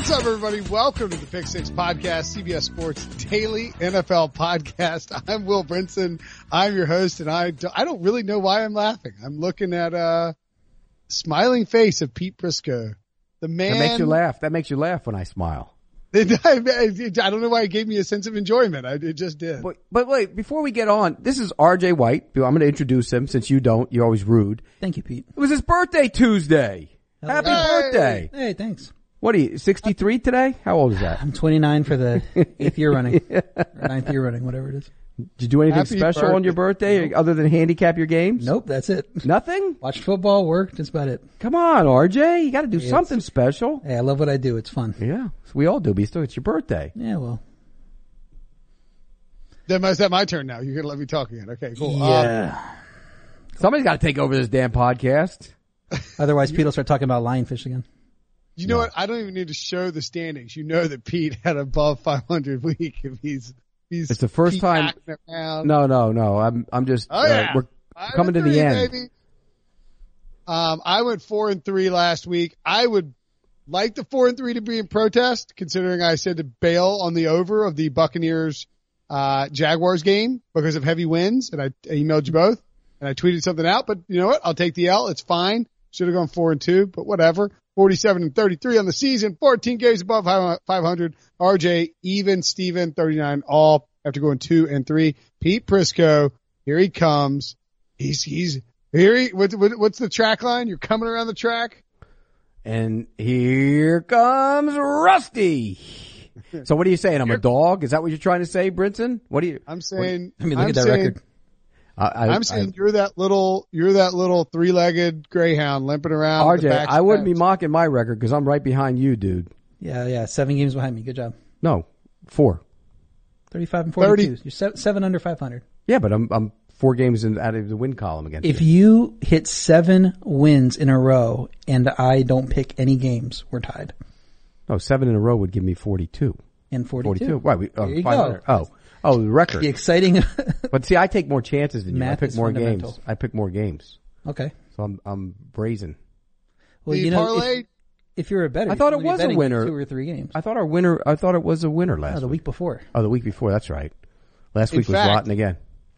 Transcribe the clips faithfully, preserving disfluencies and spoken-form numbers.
What's up, everybody? Welcome to the Pick Six Podcast, C B S Sports Daily N F L Podcast. I'm Will Brinson. I'm your host, and I, do, I don't really know why I'm laughing. I'm looking at a smiling face of Pete Prisco. The man. That makes you laugh. That makes you laugh when I smile. I don't know why it gave me a sense of enjoyment. I, it just did. But, but wait, before we get on, this is R J White. I'm going to introduce him since you don't. You're always rude. Thank you, Pete. It was his birthday Tuesday. Hello. Happy Hey. birthday. Hey, thanks. What are you, sixty-three today? How old is that? I'm twenty-nine for the eighth year running. Or ninth year running, whatever it is. Did you do anything Happy special birthday. on your birthday other than handicap your games? Nope, that's it. Nothing? Watched football, worked, that's about it. Come on, R J. You got to do Yeah, something special. Hey, I love what I do. It's fun. Yeah, we all do, but still, it's your birthday. Yeah, well. Then is that my turn now? You're going to let me talk again. Okay, cool. Um, Yeah. Somebody's got to take over this damn podcast. Otherwise, Pete will start talking about lionfish again. you know what? I don't even need to show the standings. You know that Pete had above five hundred week. If he's, he's It's the first Pete time. acting around. No, no, no. I'm, I'm just. Oh, uh, yeah. we're Five coming to and the three, end. baby. Um, I went four and three last week. I would like the four and three to be in protest, considering I said to bail on the over of the Buccaneers, uh, Jaguars game because of heavy winds, and I emailed you both, and I tweeted something out. But you know what? I'll take the L. It's fine. Should have gone four and two, but whatever. Forty-seven and thirty-three on the season. Fourteen games above five hundred. R J even. Steven thirty-nine all after going two and three. Pete Prisco, here he comes. He's he's. Here he, what, what, what's the track line? You're coming around the track? And here comes Rusty. So what are you saying? I'm a dog? Is that what you're trying to say, Brinson? What are you? I'm saying, I mean, look I'm at that saying, record. I, I, I'm saying you're that little, you're that little three-legged greyhound limping around. R the J, back I wouldn't be fence. mocking my record because I'm right behind you, dude. Yeah, yeah. Seven games behind me. Good job. No, four. thirty-five and thirty. forty-two. You're seven, seven under five hundred. Yeah, but I'm I'm four games in, out of the win column against If you. you hit seven wins in a row and I don't pick any games, we're tied. No, seven in a row would give me forty-two. And forty-two. forty-two. Why? We, oh, There you five hundred. Oh, oh, the record. The exciting. But see, I take more chances than you. Math I pick is more fundamental. games. I pick more games. Okay. So I'm I'm brazen. Well, The you know, parlay, if, if you're a better, I thought you're it gonna be was a betting winner. Two or three games. I thought our winner. I thought it was a winner last No, the week. week before. Oh, the week before. That's right. Last In week was fact- rotten again.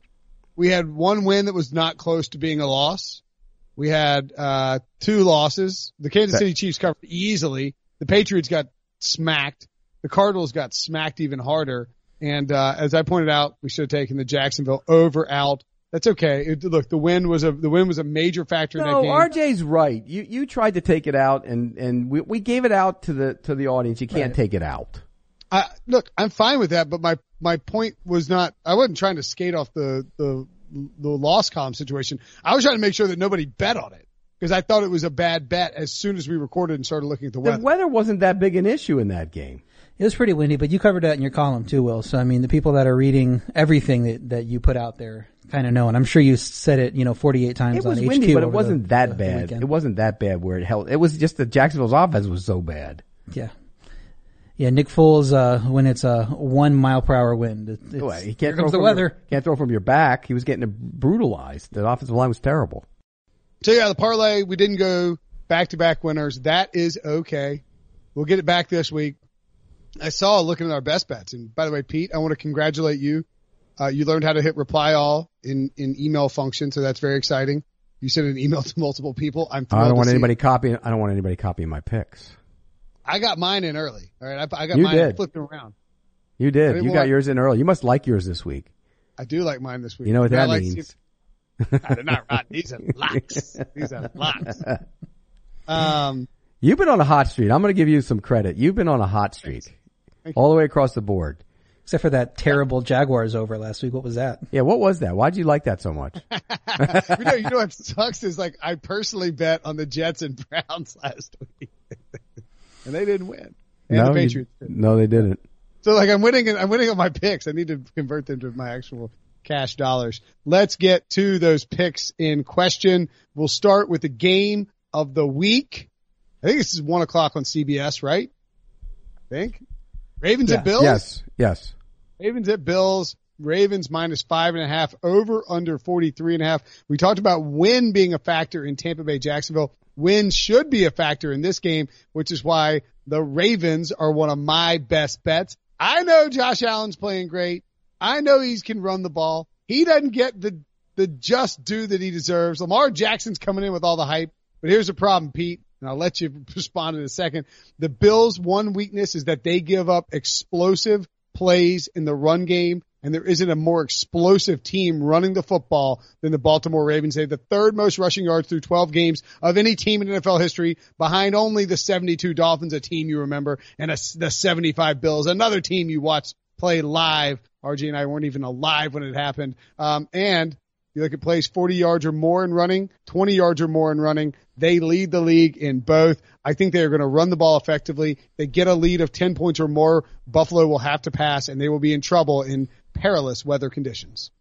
we had one win that was not close to being a loss. We had, uh, two losses. The Kansas That- City Chiefs covered easily. The Patriots got smacked. The Cardinals got smacked even harder. And, uh, as I pointed out, we should have taken the Jacksonville over out. That's okay. It, look, the win was a, the win was a major factor in that No, game. R J's right. You you tried to take it out, and and we we gave it out to the to the audience. You can't Right. take it out. I, look, I'm fine with that, but my, my point was not, I wasn't trying to skate off the, the, the loss column situation. I was trying to make sure that nobody bet on it because I thought it was a bad bet as soon as we recorded and started looking at the The weather. weather wasn't that big an issue in that game. It was pretty windy, but you covered that in your column too, Will. So I mean, the people that are reading everything that, that you put out there kind of know, and I'm sure you said it, you know, forty-eight times It on was H Q. windy, but it over wasn't the, that the, the bad. weekend. It wasn't that bad where it held. It was just that Jacksonville's offense was so bad. Yeah. Yeah, Nick Foles, uh, when it's a one mile per hour wind, it, it's, Boy, he here can't throw comes the from weather. Your, can't throw from your back. He was getting brutalized. The offensive line was terrible. So yeah, the parlay, we didn't go back to back winners. That is okay. We'll get it back this week. I saw looking at our best bets. And by the way, Pete, I want to congratulate you. Uh, you learned how to hit reply all in, in email function. So that's very exciting. You sent an email to multiple people. I'm thrilled I don't to want see anybody it. copying. I don't want anybody copying my picks. I got mine in early. All right. I, I got You mine. did. I flipped them around. You I did. didn't You want- got yours in early. You must like yours this week. I do like mine this week. You know what I that like means. I did not write. These are locks. These are locks. Um, You've been on a hot streak. I'm going to give you some credit. You've been on a hot streak Thank all the way across the board. Except for that terrible Jaguars over last week. What was that? Yeah, what was that? Why'd you like that so much? you know, you know what sucks is like I personally bet on the Jets and Browns last week, and they didn't win. And no, the you- Patriots did. no, they didn't. So like I'm winning, I'm winning on my picks. I need to convert them to my actual cash dollars. Let's get to those picks in question. We'll start with the game of the week. I think this is one o'clock on C B S, right? I think. Ravens Yeah. at Bills? Yes, yes. Ravens at Bills. Ravens minus five and a half, over under forty-three and a half. We talked about win being a factor in Tampa Bay, Jacksonville. Win should be a factor in this game, which is why the Ravens are one of my best bets. I know Josh Allen's playing great. I know he can run the ball. He doesn't get the, the just due that he deserves. Lamar Jackson's coming in with all the hype. But here's the problem, Pete, and I'll let you respond in a second. The Bills' one weakness is that they give up explosive plays in the run game, and there isn't a more explosive team running the football than the Baltimore Ravens. They have the third most rushing yards through twelve games of any team in N F L history, behind only the seventy-two Dolphins, a team you remember, and a, the seventy-five Bills, another team you watched play live. R J and I weren't even alive when it happened. Um, and you look at plays forty yards or more in running, twenty yards or more in running. They lead the league in both. I think they are going to run the ball effectively. They get a lead of ten points or more. Buffalo will have to pass, and they will be in trouble in perilous weather conditions.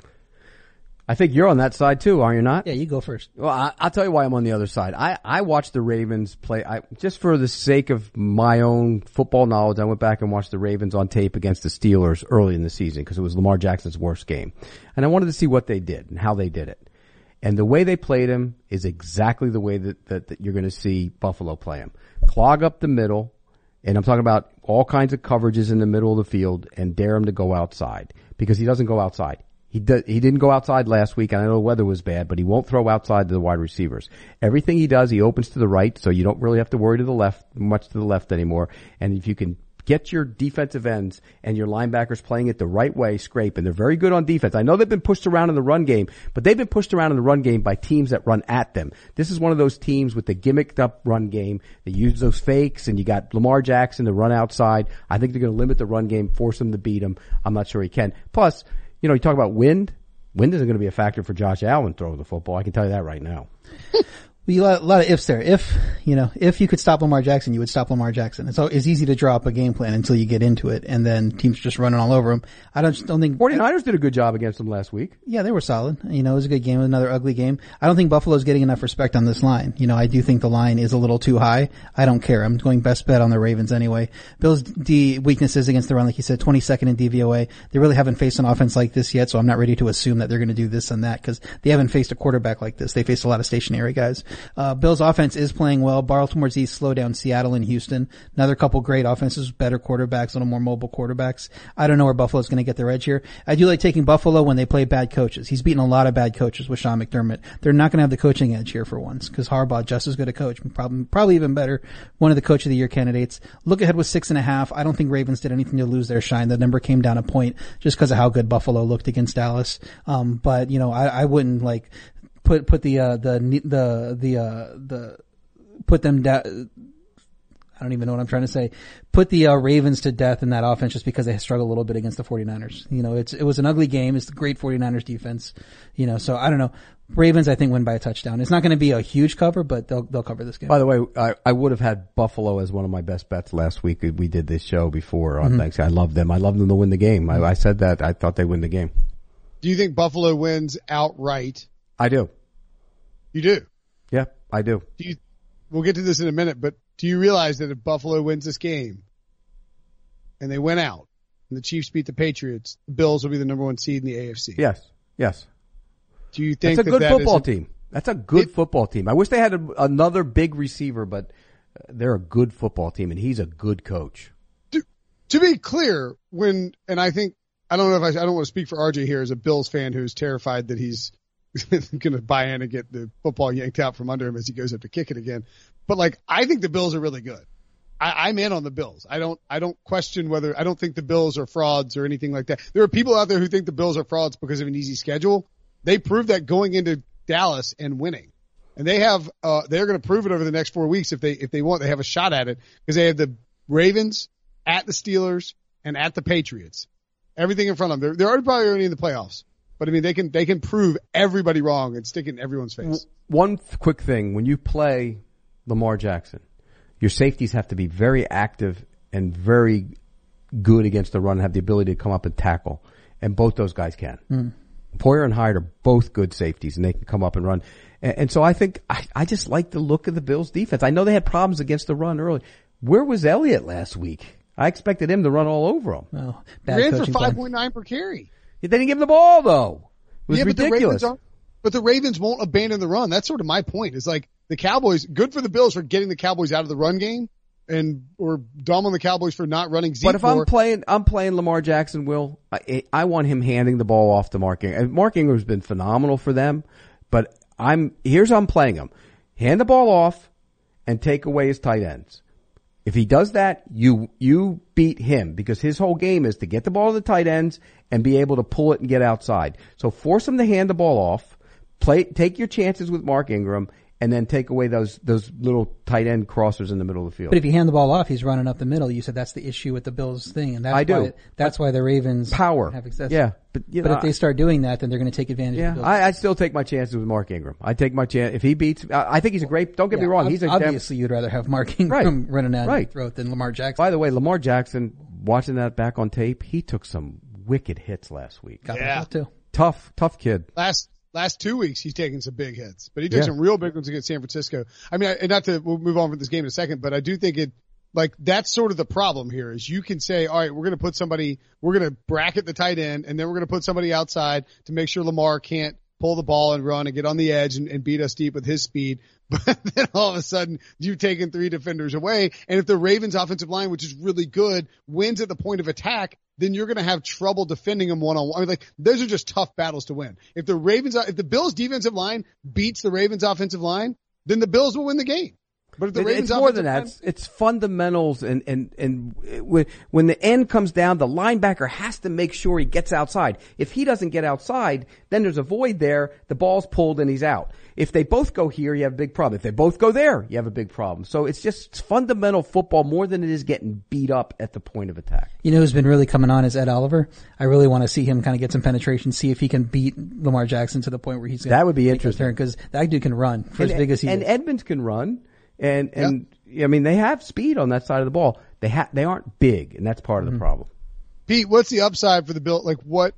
I think you're on that side too, are you not? Yeah, you go first. Well, I, I'll tell you why I'm on the other side. I, I watched the Ravens play, I, just for the sake of my own football knowledge, I went back and watched the Ravens on tape against the Steelers early in the season because it was Lamar Jackson's worst game. And I wanted to see what they did and how they did it. And the way they played him is exactly the way that, that, that you're going to see Buffalo play him. Clog up the middle, and I'm talking about all kinds of coverages in the middle of the field, and dare him to go outside because he doesn't go outside. He did, he didn't go outside last week. I know the weather was bad, but he won't throw outside to the wide receivers. Everything he does, he opens to the right, so you don't really have to worry to the left, much to the left anymore. And if you can get your defensive ends and your linebackers playing it the right way, scrape, and they're very good on defense. I know they've been pushed around in the run game, but they've been pushed around in the run game by teams that run at them. This is one of those teams with the gimmicked up run game. They use those fakes, and you got Lamar Jackson to run outside. I think they're going to limit the run game, force him to beat him. I'm not sure he can. Plus, you know, you talk about wind. Wind isn't going to be a factor for Josh Allen throwing the football. I can tell you that right now. A lot, a lot of ifs there. If, you know, if you could stop Lamar Jackson, you would stop Lamar Jackson. It's, it's easy to draw up a game plan until you get into it, and then teams just running all over him. I don't, don't think... 49ers did a good job against them last week. Yeah, they were solid. You know, it was a good game, another ugly game. I don't think Buffalo's getting enough respect on this line. You know, I do think the line is a little too high. I don't care. I'm going best bet on the Ravens anyway. Bills' D weaknesses against the run, like you said, twenty-second in D V O A. They really haven't faced an offense like this yet, so I'm not ready to assume that they're going to do this and that, because they haven't faced a quarterback like this. They faced a lot of stationary guys. Uh, Bills' offense is playing well. Baltimore's East slow down Seattle and Houston. Another couple great offenses, better quarterbacks, a little more mobile quarterbacks. I don't know where Buffalo's going to get their edge here. I do like taking Buffalo when they play bad coaches. He's beaten a lot of bad coaches with Sean McDermott. They're not going to have the coaching edge here for once, because Harbaugh just as good a coach, probably, probably even better. One of the coach of the year candidates. Look ahead with six and a half. I don't think Ravens did anything to lose their shine. The number came down a point just because of how good Buffalo looked against Dallas. Um, but you know, I, I wouldn't like put put the uh, the the the uh, the put them down. I don't even know what I'm trying to say. Put the uh, Ravens to death in that offense just because they struggled a little bit against the 49ers. You know, it's it was an ugly game. It's the great 49ers defense. You know, so I don't know. Ravens, I think, win by a touchdown. It's not going to be a huge cover, but they'll they'll cover this game. By the way, I, I would have had Buffalo as one of my best bets last week. We did this show before on mm-hmm. Thanksgiving. I love them. I love them to win the game. I, I said that. I thought they'd win the game. Do you think Buffalo wins outright? I do. You do? Yeah, I do. Do you? We'll get to this in a minute, but do you realize that if Buffalo wins this game and they win out and the Chiefs beat the Patriots, the Bills will be the number one seed in the A F C? Yes, yes. Do you think that's a that good that football is a, team? That's a good it, football team. I wish they had a, another big receiver, but they're a good football team, and he's a good coach. To, to be clear, when and I think I don't know if I, I don't want to speak for R J here as a Bills fan who's terrified that he's going to buy in and get the football yanked out from under him as he goes up to kick it again. But like, I think the Bills are really good. I, I'm in on the Bills. I don't, I don't question whether, I don't think the Bills are frauds or anything like that. There are people out there who think the Bills are frauds because of an easy schedule. They proved that going into Dallas and winning. And they have, uh, they're going to prove it over the next four weeks if they, if they want, they have a shot at it because they have the Ravens at the Steelers and at the Patriots. Everything in front of them. They're, they're already probably already in the playoffs. But I mean, they can, they can prove everybody wrong and stick it in everyone's face. One th- quick thing. When you play Lamar Jackson, your safeties have to be very active and very good against the run and have the ability to come up and tackle. And both those guys can. Mm. Poyer and Hyde are both good safeties and they can come up and run. And, and so I think, I, I just like the look of the Bills defense. I know they had problems against the run early. Where was Elliott last week? I expected him to run all over him. Oh, bad ran for five point nine per carry. They didn't give him the ball though. It was yeah, but ridiculous. The Ravens are, but the Ravens won't abandon the run. That's sort of my point. It's like the Cowboys, good for the Bills for getting the Cowboys out of the run game. and or dumb on the Cowboys for not running Zeke. But if more. I'm playing, I'm playing Lamar Jackson, Will, I, I want him handing the ball off to Mark Ingram. Mark Ingram's been phenomenal for them, but I'm, here's how I'm playing him. Hand the ball off and take away his tight ends. If he does that, you, you beat him because his whole game is to get the ball to the tight ends and be able to pull it and get outside. So force him to hand the ball off, play, take your chances with Mark Ingram, and then take away those those little tight end crossers in the middle of the field. But if you hand the ball off, he's running up the middle. You said that's the issue with the Bills thing, and that's I do. why that's why the Ravens Power. have success. Yeah, but you but know, if they start doing that, then they're going to take advantage. Yeah, of the Bills. I, I still take my chances with Mark Ingram. I take my chance if he beats. I, I think he's a great. Don't get yeah, me wrong. He's a obviously you'd rather have Mark Ingram right, running down right. your throat than Lamar Jackson. By the way, Lamar Jackson, watching that back on tape, he took some wicked hits last week. Got Yeah. that too. Tough, tough kid. Last last two weeks, he's taken some big hits, but he took Yeah. some real big ones against San Francisco. I mean, I, not to we'll move on from this game in a second, but I do think it like that's sort of the problem here is you can say, all right, we're going to put somebody, we're going to bracket the tight end, and then we're going to put somebody outside to make sure Lamar can't pull the ball and run and get on the edge and, and beat us deep with his speed. But then all of a sudden you've taken three defenders away. And if the Ravens offensive line, which is really good, wins at the point of attack, then you're going to have trouble defending them one on one. I mean, like those are just tough battles to win. If the Ravens, if the Bills defensive line beats the Ravens offensive line, then the Bills will win the game. But if the It- Ravens it's more than offensive that. line- It's, it's fundamentals, and and and when when the end comes down, the linebacker has to make sure he gets outside. If he doesn't get outside, then there's a void there. The ball's pulled and he's out. If they both go here, you have a big problem. If they both go there, you have a big problem. So it's just fundamental football more than it is getting beat up at the point of attack. You know who's been really coming on is Ed Oliver. I really want to see him kind of get some penetration, see if he can beat Lamar Jackson to the point where he's going That would be interesting because that dude can run for and, as big as he and is. Edmonds can run, and and I mean they have speed on that side of the ball. They ha- they aren't big, and that's part of the problem. Pete, what's the upside for the Bill? Like what,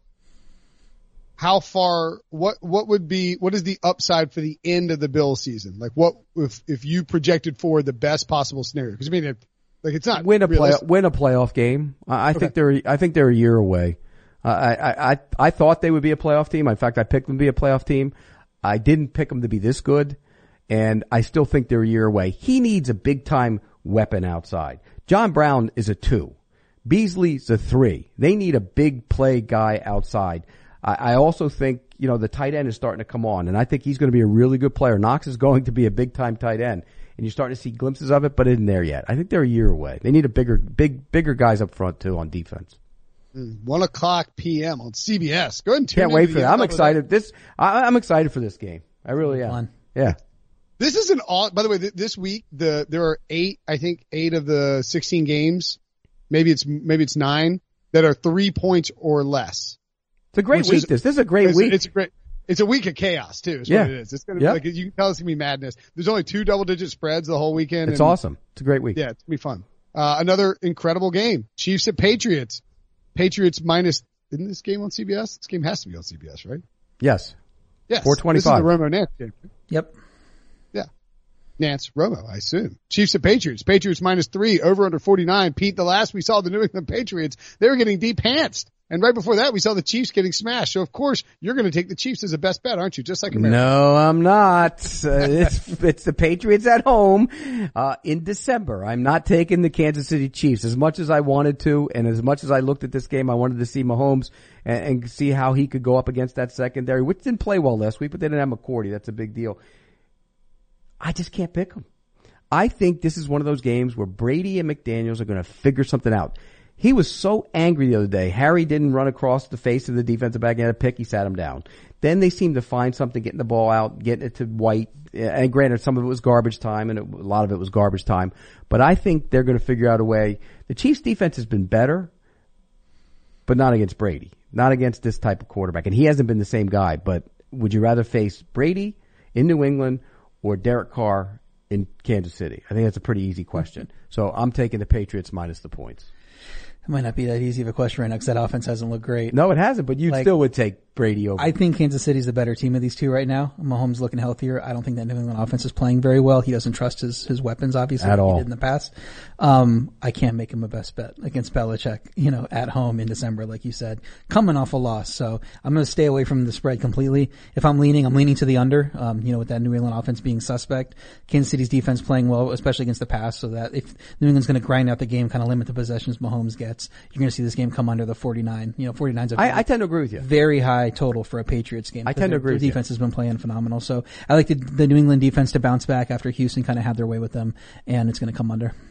how far, what, what would be, what is the upside for the end of the Bill season? Like what, if, if you projected forward the best possible scenario? Cause I mean, it, like it's not Win a play, realistic. win a playoff game. I, I think they're I think they're a year away. Uh, I, I I I thought they would be a playoff team. In fact, I picked them to be a playoff team. I didn't pick them to be this good, and I still think they're a year away. He needs a big time weapon outside. John Brown is a two. Beasley's a three. They need a big play guy outside. I, I also think, you know, the tight end is starting to come on, and I think he's going to be a really good player. Knox is going to be a big time tight end, and you're starting to see glimpses of it, but it isn't there yet. I think they're a year away. They need a bigger, big, bigger guys up front too on defense. One o'clock P M on C B S. Go ahead and tune Can't in wait to for the that. I'm end of excited. This, I, I'm excited for this game. I really am. Fun. Yeah. This is an all, by the way, th- this week, the, there are eight, I think eight of the sixteen games, maybe it's, maybe it's nine that are three points or less. It's a great Which week. is- this, this is a great It's, week. it's a great, it's a week of chaos too, is Yeah. what it is. It's gonna Yeah. be like, you can tell it's gonna be madness. There's only two double digit spreads the whole weekend. It's and, awesome. It's a great week. Yeah, it's gonna be fun. Uh, another incredible game. Chiefs at Patriots. Patriots minus, isn't this game on C B S? This game has to be on C B S, right? Yes. Yes. four twenty-five. This is the Romo Nance game. Yep. Yeah. Nance, Romo, I assume. Chiefs at Patriots. Patriots minus three, over under forty-nine. Pete, the last we saw the New England Patriots, they were getting de-pantsed. And right before that, we saw the Chiefs getting smashed. So of course, you're going to take the Chiefs as a best bet, aren't you? Just like America. No, I'm not. Uh, it's, it's the Patriots at home, uh, in December. I'm not taking the Kansas City Chiefs as much as I wanted to. And as much as I looked at this game, I wanted to see Mahomes and, and see how he could go up against that secondary, which didn't play well last week, but they didn't have McCourty. That's a big deal. I just can't pick them. I think this is one of those games where Brady and McDaniels are going to figure something out. He was so angry the other day. Harry didn't run across the face of the defensive back and had a pick. He sat him down. Then they seemed to find something, getting the ball out, getting it to White. And granted, some of it was garbage time and it, a lot of it was garbage time. But I think they're going to figure out a way. The Chiefs defense has been better, but not against Brady. Not against this type of quarterback. And he hasn't been the same guy. But would you rather face Brady in New England or Derek Carr in Kansas City? I think that's a pretty easy question. So I'm taking the Patriots minus the points. It might not be that easy of a question right now because that offense hasn't looked great. No, it hasn't, but you Like, still would take Brady over. I think Kansas City's the better team of these two right now. Mahomes looking healthier. I don't think that New England offense is playing very well. He doesn't trust his, his weapons, obviously, At like all. he did in the past. Um, I can't make him a best bet against Belichick, you know, at home in December, like you said, coming off a loss. So I'm going to stay away from the spread completely. If I'm leaning, I'm leaning to the under, um, you know, with that New England offense being suspect. Kansas City's defense playing well, especially against the pass, so that if New England's going to grind out the game, kind of limit the possessions Mahomes gets, you're going to see this game come under the forty-nine. You know, forty-nine's a I, I tend to agree with you. very high total for a Patriots game. I tend to Their- agree Their with you. defense has been playing phenomenal. So I like the, the New England defense to bounce back after Houston kind of had their way with them, and it's going to come under.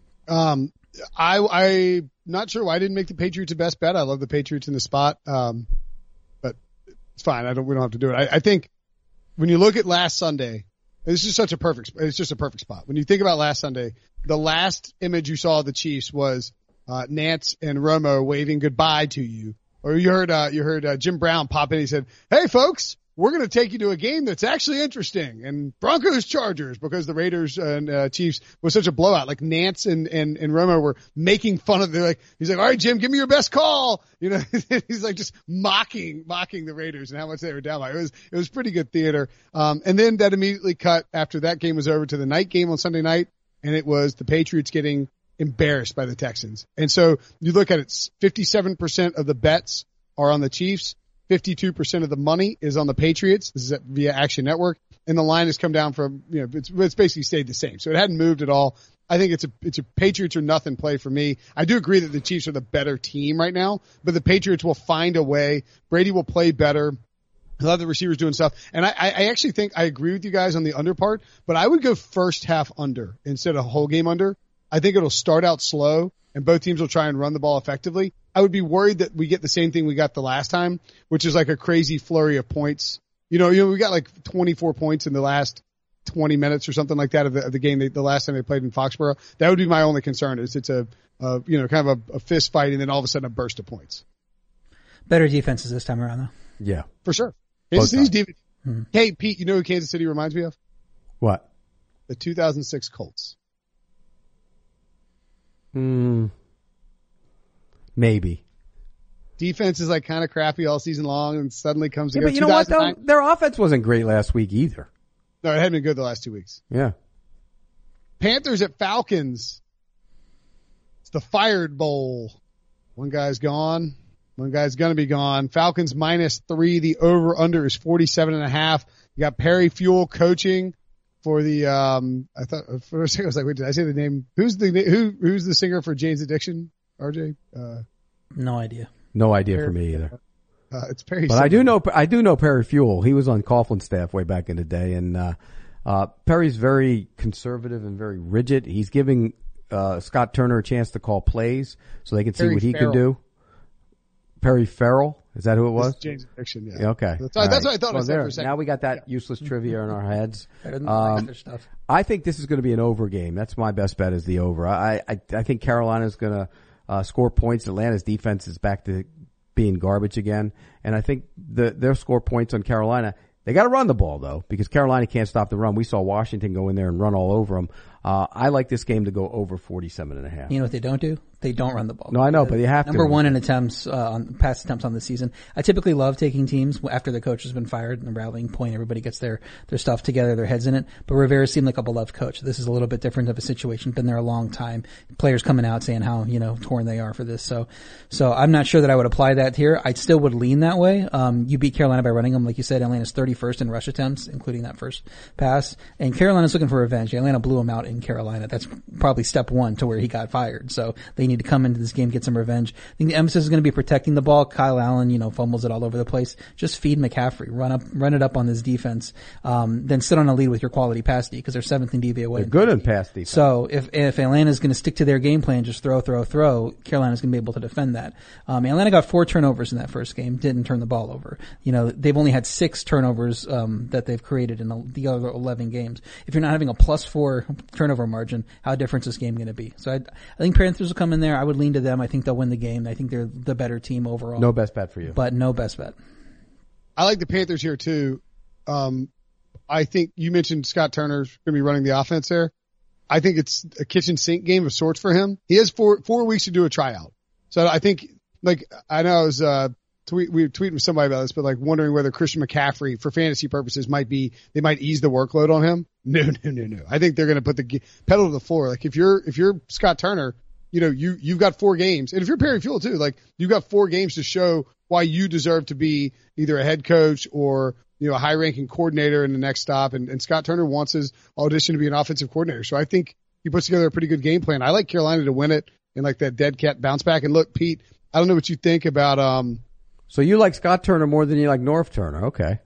Um, I, I, not sure why I didn't make the Patriots a best bet. I love the Patriots in the spot. Um, but it's fine. I don't, we don't have to do it. I, I think when you look at last Sunday, this is such a perfect, it's just a perfect spot. When you think about last Sunday, the last image you saw of the Chiefs was, uh, Nance and Romo waving goodbye to you. Or you heard, uh, you heard, uh, Jim Brown pop in. He said, "Hey folks, we're going to take you to a game that's actually interesting." And Broncos Chargers, because the Raiders and, uh, Chiefs was such a blowout. Like Nance and, and, and Romo were making fun of, they're like, he's like, "All right, Jim, give me your best call." You know, he's like just mocking, mocking the Raiders and how much they were down by. It was, it was pretty good theater. Um, and then that immediately cut after that game was over to the night game on Sunday night. And it was the Patriots getting embarrassed by the Texans. And so you look at it, fifty-seven percent of the bets are on the Chiefs. fifty-two percent of the money is on the Patriots. This is at, via Action Network. And the line has come down from, you know, it's, it's basically stayed the same. So it hadn't moved at all. I think it's a, it's a Patriots or nothing play for me. I do agree that the Chiefs are the better team right now, but the Patriots will find a way. Brady will play better. He'll have the receivers doing stuff. And I, I actually think I agree with you guys on the under part, but I would go first half under instead of whole game under. I think it'll start out slow and both teams will try and run the ball effectively. I would be worried that we get the same thing we got the last time, which is like a crazy flurry of points. You know, you know, we got like twenty-four points in the last twenty minutes or something like that of the, of the game they, the last time they played in Foxborough. That would be my only concern is it's a, uh, you know, kind of a, a fist fight and then all of a sudden a burst of points. Better defenses this time around, though. Yeah. For sure. Kansas City's times. defense. Hmm. Hey, Pete, you know who Kansas City reminds me of? What? The two thousand six Colts. Hmm. Maybe. Defense is like kind of crappy all season long and suddenly comes Yeah, together. but you know what though? Their offense wasn't great last week either. No, it hadn't been good the last two weeks. Yeah. Panthers at Falcons. It's the Fired Bowl. One guy's gone. One guy's gonna be gone. Falcons minus three. The over under is forty-seven and a half. You got Perry Fuel coaching for the, um, I thought, for a second I was like, wait, did I say the name? Who's the, who, who's the singer for Jane's Addiction? R J? Uh, no idea. No idea Perry, for me either. Uh, it's Perry. But Singer. I do know, I do know Perry Fuel. He was on Coughlin's staff way back in the day. And, uh, uh, Perry's very conservative and very rigid. He's giving, uh, Scott Turner a chance to call plays so they can see Perry what he Farrell. can do. Perry Farrell? Is that who it was? Jane's Addiction, yeah. Yeah, okay. That's, All that's right. what I thought well, I said there. for a second. Now we got that useless trivia in our heads. Better than Um, other stuff. I think this is going to be an over game. That's my best bet is the over. I, I, I think Carolina's going to, uh, score points. Atlanta's defense is back to being garbage again. And I think the, they'll score points on Carolina. They got to run the ball though, because Carolina can't stop the run. We saw Washington go in there and run all over them. Uh, I like this game to go over forty-seven and a half. You know what they don't do? They don't run the ball. No, I know, but you have to. Number one in attempts, uh, on pass attempts on the season. I typically love taking teams after the coach has been fired and the rallying point, everybody gets their, their stuff together, their heads in it. But Rivera seemed like a beloved coach. This is a little bit different of a situation. Been there a long time. Players coming out saying how, you know, torn they are for this. So, so I'm not sure that I would apply that here. I still would lean that way. Um, you beat Carolina by running them. Like you said, Atlanta's thirty-first in rush attempts, including that first pass. And Carolina's looking for revenge. Atlanta blew them out in Carolina. That's probably step one to where he got fired. So they need to come into this game, get some revenge. I think the emphasis is going to be protecting the ball. Kyle Allen, you know, fumbles it all over the place. Just feed McCaffrey. Run up, run it up on this defense. Um, then sit on a lead with your quality pass D because they're seventh in D V A away. They're good in pass defense. So if, if Atlanta's going to stick to their game plan, just throw, throw, throw, Carolina's going to be able to defend that. Um, Atlanta got four turnovers in that first game, didn't turn the ball over. You know, they've only had six turnovers, um, that they've created in the, the other eleven games. If you're not having a plus four turnover margin, how different is this game going to be? So I, I think Panthers will come in there. I would lean to them. I think they'll win the game. I think they're the better team overall. No best bet for you. But no best bet. I like the Panthers here too. Um, I think you mentioned Scott Turner's going to be running the offense there. I think it's a kitchen sink game of sorts for him. He has four, four weeks to do a tryout. So I think, like, I know I was, uh, tweet, we were tweeting with somebody about this, but like wondering whether Christian McCaffrey, for fantasy purposes, might be, they might ease the workload on him. No, no, no, no. I think they're going to put the pedal to the floor. Like if you're, if you're Scott Turner, you know, you, you've got four games. And if you're Perry Fuel too, like you've got four games to show why you deserve to be either a head coach or, you know, a high ranking coordinator in the next stop. And, and Scott Turner wants his audition to be an offensive coordinator. So I think he puts together a pretty good game plan. I like Carolina to win it in like that dead cat bounce back. And look, Pete, I don't know what you think about, um, so you like Scott Turner more than you like Norv Turner. Okay.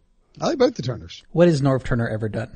I like both the Turners. What has Norv Turner ever done?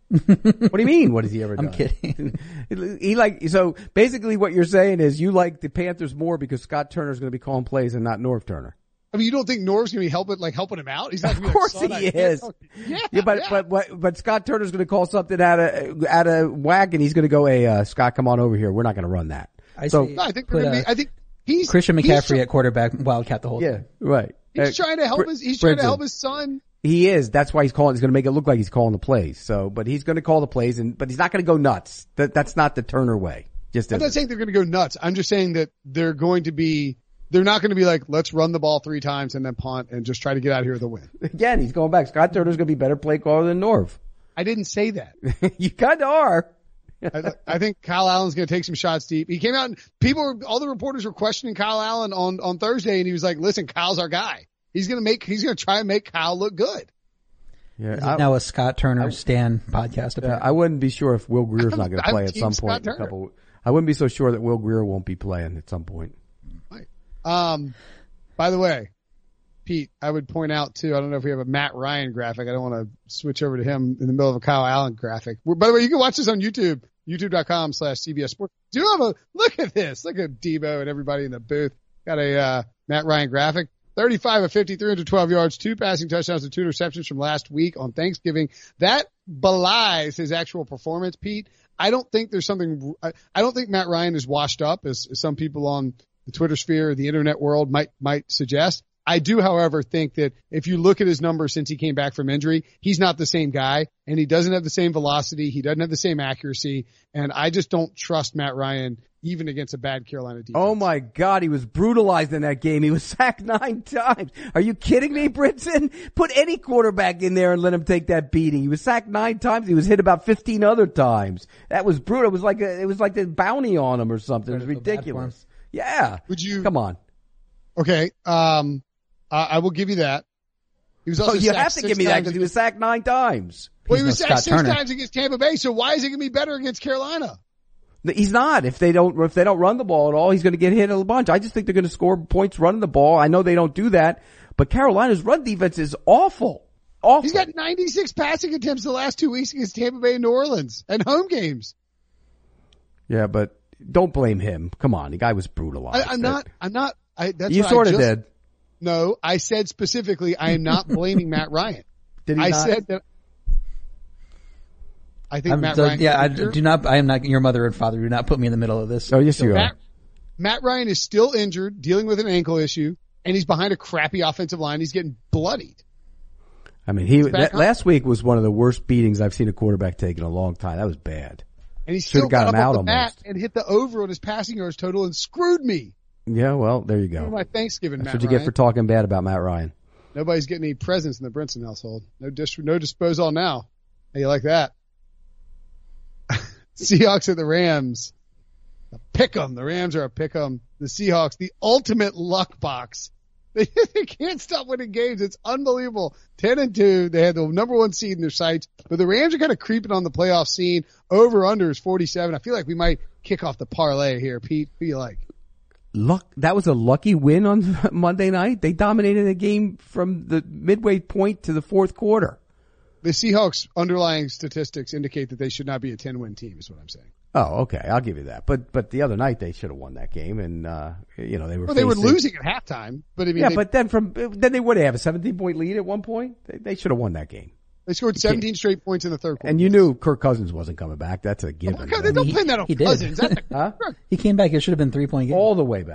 What do you mean? What has he ever done? I'm kidding. He like, so basically what you're saying is you like the Panthers more because Scott Turner's going to be calling plays and not Norv Turner. I mean, you don't think Norv's going to be helping, like helping him out? He's not Of course like, he is. Yeah, yeah, but, yeah. but, but, but Scott Turner's going to call something out of, out of whack and he's going to go, hey, uh, Scott, come on over here. We're not going to run that. I so, see. No, I think Put, they're gonna uh, be, I think he's Christian he's McCaffrey try- at quarterback, Wildcat the whole yeah, time. right. He's Uh, trying to help Br- his, he's trying to Brinson. help his son. He is. That's why he's calling. He's going to make it look like he's calling the plays. So, but he's going to call the plays, and but he's not going to go nuts. That that's not the Turner way. Just I'm isn't. not saying they're going to go nuts. I'm just saying that they're going to be. They're not going to be like, let's run the ball three times and then punt and just try to get out of here with a win. Again, he's going back. Scott Turner's going to be better play caller than Norv. I didn't say that. You kind of are. I, I think Kyle Allen's going to take some shots deep. He came out and people, were, all the reporters were questioning Kyle Allen on on Thursday, and he was like, "Listen, Kyle's our guy. He's going to make. He's going to try and make Kyle look good." Yeah, Is I, it now a Scott Turner Stan podcast? uh, Apparently. I wouldn't be sure if Will Greer's not going to I'm play at team some Scott point. In a Turner. couple, I wouldn't be so sure that Will Greer won't be playing at some point. Right. Um, by the way, Pete, I would point out too. I don't know if we have a Matt Ryan graphic. I don't want to switch over to him in the middle of a Kyle Allen graphic. We're, by the way, you can watch this on YouTube. YouTube.com slash CBS Sports. Do you have a, look at this. Look at Debo and everybody in the booth. Got a, uh, Matt Ryan graphic. thirty-five of fifty, three hundred twelve yards, two passing touchdowns and two interceptions from last week on Thanksgiving. That belies his actual performance, Pete. I don't think there's something, I, I don't think Matt Ryan is washed up as, as some people on the Twitter sphere or the internet world might, might suggest. I do, however, think that if you look at his numbers since he came back from injury, he's not the same guy, and he doesn't have the same velocity. He doesn't have the same accuracy, and I just don't trust Matt Ryan even against a bad Carolina defense. Oh my God, he was brutalized in that game. He was sacked nine times. Are you kidding me, Brinson? Put any quarterback in there and let him take that beating. He was sacked nine times. He was hit about fifteen other times. That was brutal. It was like a, it was like the bounty on him or something. It was ridiculous. Yeah. Would you? Come on. Okay. Um, I, I will give you that. He was also Oh, you sacked have to six give me that times because he was sacked nine times. Well, he He's was no sacked Scott six Turner. times against Tampa Bay, so why is he going to be better against Carolina? He's not. If they don't, if they don't run the ball at all, he's going to get hit a bunch. I just think they're going to score points running the ball. I know they don't do that, but Carolina's run defense is awful. Awful. He's got ninety-six passing attempts the last two weeks against Tampa Bay and New Orleans and home games. Yeah, but don't blame him. Come on. The guy was brutalized. I, I'm not, I'm not, I, that's You what sort I of just, did. No, I said specifically, I am not blaming Matt Ryan. Did he I not? said that I think I'm Matt so- Ryan. yeah, I do not, I am not your mother and father. Do not put me in the middle of this. Oh, yes, you Matt, are. Matt Ryan is still injured, dealing with an ankle issue, and he's behind a crappy offensive line. He's getting bloodied. I mean, he, back that, up. last week was one of the worst beatings I've seen a quarterback take in a long time. That was bad. And he Should've still got got, him up out on the mat almost. and hit the over on his passing yards total and screwed me. Yeah, well, there you For go. my Thanksgiving, That's Matt what you Ryan. get for talking bad about Matt Ryan. Nobody's getting any presents in the Brinson household. No dis- no disposal now. How you like that? Seahawks at the Rams. A pick 'em. The Rams are a pick 'em. The Seahawks, the ultimate luck box. They, they can't stop winning games. It's unbelievable. Ten and two. They had the number one seed in their sights, but the Rams are kind of creeping on the playoff scene. Over under is forty-seven. I feel like we might kick off the parlay here. Pete, who you like? Luck, that was a lucky win on Monday night. They dominated the game from the midway point to the fourth quarter. The Seahawks underlying statistics indicate that they should not be a ten win team is what I'm saying. Oh, okay. I'll give you that. But, but the other night they should have won that game and, uh, you know, they were, Well, they were facing- losing at halftime, but I mean, Yeah, they, but then from, then they would have a seventeen point lead at one point. They, they should have won that game. they scored seventeen straight points in the third quarter. And you knew Kirk Cousins wasn't coming back. That's a Oh given. my God, they don't He- pin that on he did. Cousins. That's a, Huh? He came back. It should have been three point game. All the way back.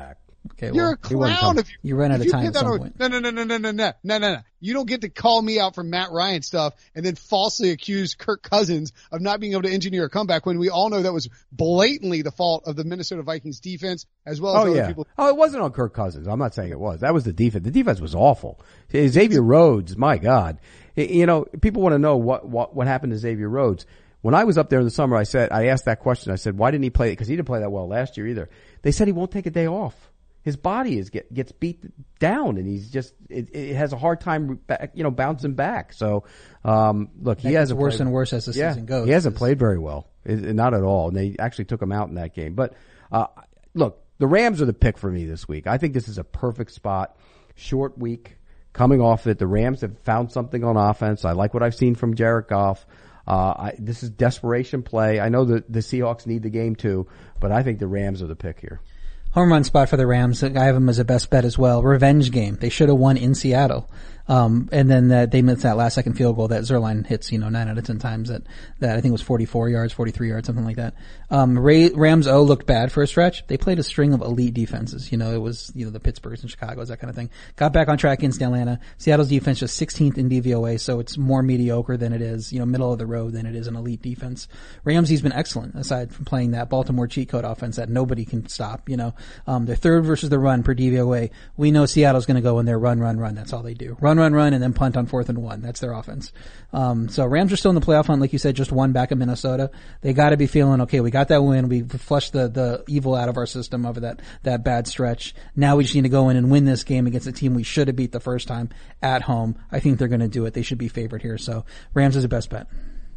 Okay, You're well, a clown if you, you run out if of you time hit at that some on- point. No, no, no, no, no, no, no, no, no, no. You don't get to call me out for Matt Ryan stuff and then falsely accuse Kirk Cousins of not being able to engineer a comeback when we all know that was blatantly the fault of the Minnesota Vikings defense as well as Oh other yeah. people. Oh, it wasn't on Kirk Cousins. I'm not saying it was. That was the defense. The defense was awful. Xavier Rhodes, my God. You know, people want to know what, what, what happened to Xavier Rhodes. When I was up there in the summer, I said, I asked that question. I said, why didn't he play? Because he didn't play that well last year either. They said he won't take a day off. His body is get, gets beat down, and he's just it, it has a hard time, back, you know, bouncing back. So, um, look, he That hasn't gets worse played, and worse as the yeah, season goes. He hasn't played very well, it, not at all. And they actually took him out in that game. But uh, look, the Rams are the pick for me this week. I think this is a perfect spot. Short week, coming off it. The Rams have found something on offense. I like what I've seen from Jared Goff. Uh, I, this is desperation play. I know that the Seahawks need the game too, but I think the Rams are the pick here. Home run spot for the Rams. I have them as a best bet as well. Revenge game. They should have won in Seattle. Um, and then that they missed that last second field goal that Zerline hits, you know, nine out of ten times that, that I think was forty-four yards, forty-three yards, something like that. Um, Ray, Rams O looked bad for a stretch. They played a string of elite defenses. You know, it was, you know, the Pittsburghs and Chicago's, that kind of thing. Got back on track against Atlanta. Seattle's defense just sixteenth in D V O A, so it's more mediocre than it is, you know, middle of the road than it is an elite defense. Ramsey's been excellent aside from playing that Baltimore cheat code offense that nobody can stop, you know. Um, they're third versus the run per D V O A. We know Seattle's gonna go in there, run, run, run. That's all they do. Run, run, run, and then punt on fourth and one. That's their offense. Um, so Rams are still in the playoff hunt, like you said, just one back in Minnesota. They gotta be feeling, okay, we got that win. We flushed the, the evil out of our system over that, that bad stretch. Now we just need to go in and win this game against a team we should have beat the first time at home. I think they're gonna do it. They should be favored here. So Rams is the best bet.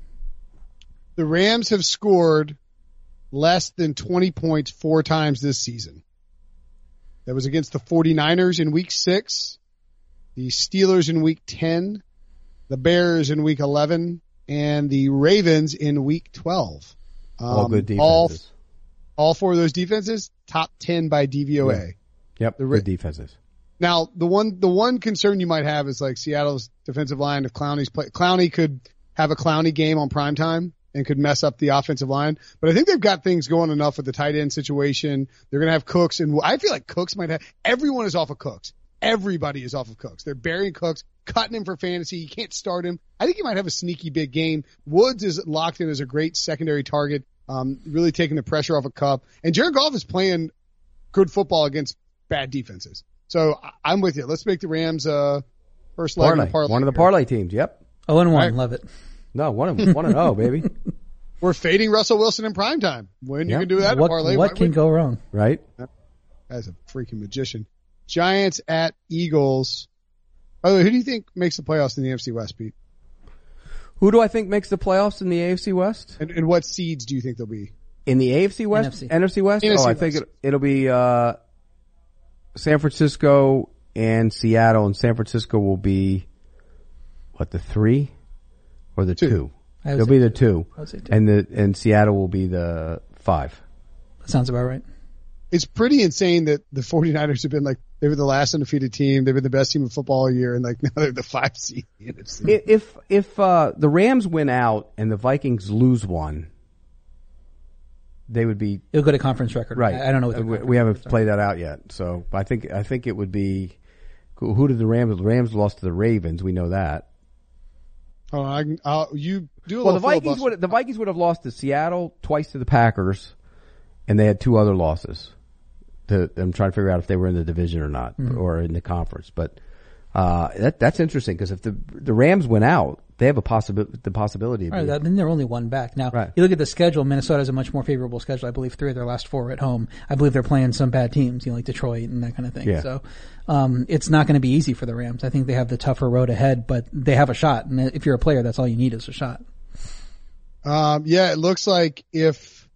The Rams have scored less than twenty points four times this season. That was against the 49ers in week six, the Steelers in week ten, the Bears in week eleven, and the Ravens in week twelve. Um, All good defenses. All, all four of those defenses, top ten by D V O A. Yeah. Yep, The good defenses. Now, the one, the one concern you might have is like Seattle's defensive line. If Clowney's play, Clowney could have a Clowney game on primetime and could mess up the offensive line. But I think they've got things going enough with the tight end situation. They're going to have Cooks, and I feel like Cooks might have, everyone is off of Cooks. Everybody is off of Cooks. They're burying Cooks, cutting him for fantasy. You can't start him. I think he might have a sneaky big game. Woods is locked in as a great secondary target, um, really taking the pressure off of Kupp. And Jared Goff is playing good football against bad defenses. So I- I'm with you. Let's make the Rams, uh, first leg Parlay. of the parlay. One of the here. parlay teams. Yep. Oh and one. Right. Love it. No, one and one and oh, baby. We're fading Russell Wilson in primetime. When you Yep. can do that in What, parlay, what why can wouldn't go wrong? Right? As a freaking magician. Giants at Eagles. By the way, who do you think makes the playoffs in the N F C West, Pete? Who do I think makes the playoffs in the A F C West? And, and what seeds do you think they'll be? In the A F C West? N F C. N F C West? N F C oh, I West. think it, it'll be, uh, San Francisco and Seattle, and San Francisco will be, what, the three? Or the Two. two? I would They'll say be the two. two. I would say two. And the, and Seattle will be the five. That sounds about right. It's pretty insane that the 49ers have been like, they were the last undefeated team. They've been the best team of football all year, and like now they're the five seed in the N F C. If, if, uh, the Rams win out and the Vikings lose one, they would be, It'll go to conference record. right. I, I don't know what their we, conference we haven't records are. played that out yet. So I think, I think it would be, who, who did the Rams, the Rams lost to the Ravens. We know that. Oh, I can, I'll, you do a Well, the little Vikings filibuster. would, the Vikings would have lost to Seattle, twice to the Packers, and they had two other losses. To, I'm trying to figure out if they were in the division or not, Mm-hmm. or in the conference. But, uh, that, that's interesting because if the, the Rams went out, they have a possibility, the possibility of All right, being- that, then they're only one back. Now, Right. you look at the schedule, Minnesota has a much more favorable schedule. I believe three of their last four are at home. I believe they're playing some bad teams, you know, like Detroit and that kind of thing. Yeah. So, um, it's not going to be easy for the Rams. I think they have the tougher road ahead, but they have a shot. And if you're a player, that's all you need is a shot. Um, yeah, it looks like if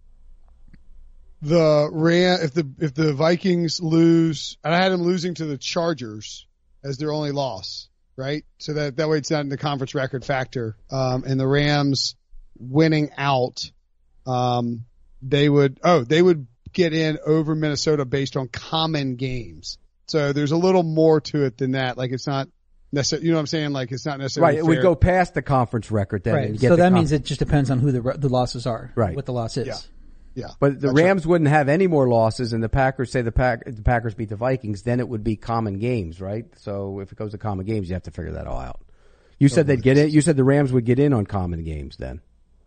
the Ram, if the if the Vikings lose, and I had them losing to the Chargers as their only loss, right? So that that way it's not in the conference record factor. Um, and the Rams winning out, um, they would oh they would get in over Minnesota based on common games. So there's a little more to it than that. Like it's not necessarily, you know what I'm saying? Like it's not necessarily right. It would fair. go past the conference record then. Right. and get So the that con- means it just depends on who the the losses are. Right. What the loss is. Yeah. Yeah. But the Rams right. wouldn't have any more losses, and the Packers say the, Pack, the Packers beat the Vikings, then it would be common games, right? So if it goes to common games, you have to figure that all out. You said they'd get in. You said the Rams would get in on common games then.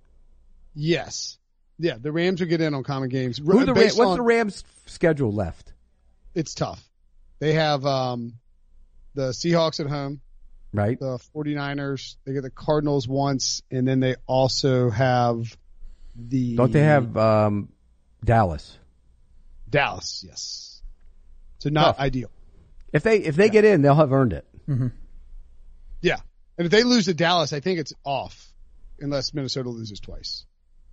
Yes. Yeah, the Rams would get in on common games. Who the Rams, what's on, the Rams' schedule left? It's tough. They have um, the Seahawks at home. Right. The 49ers. They get the Cardinals once, and then they also have the... Don't they have um, Dallas? Dallas, yes. So not tough. Ideal. If they if they yeah. get in, they'll have earned it. Mm-hmm. Yeah. And if they lose to Dallas, I think it's off, unless Minnesota loses twice.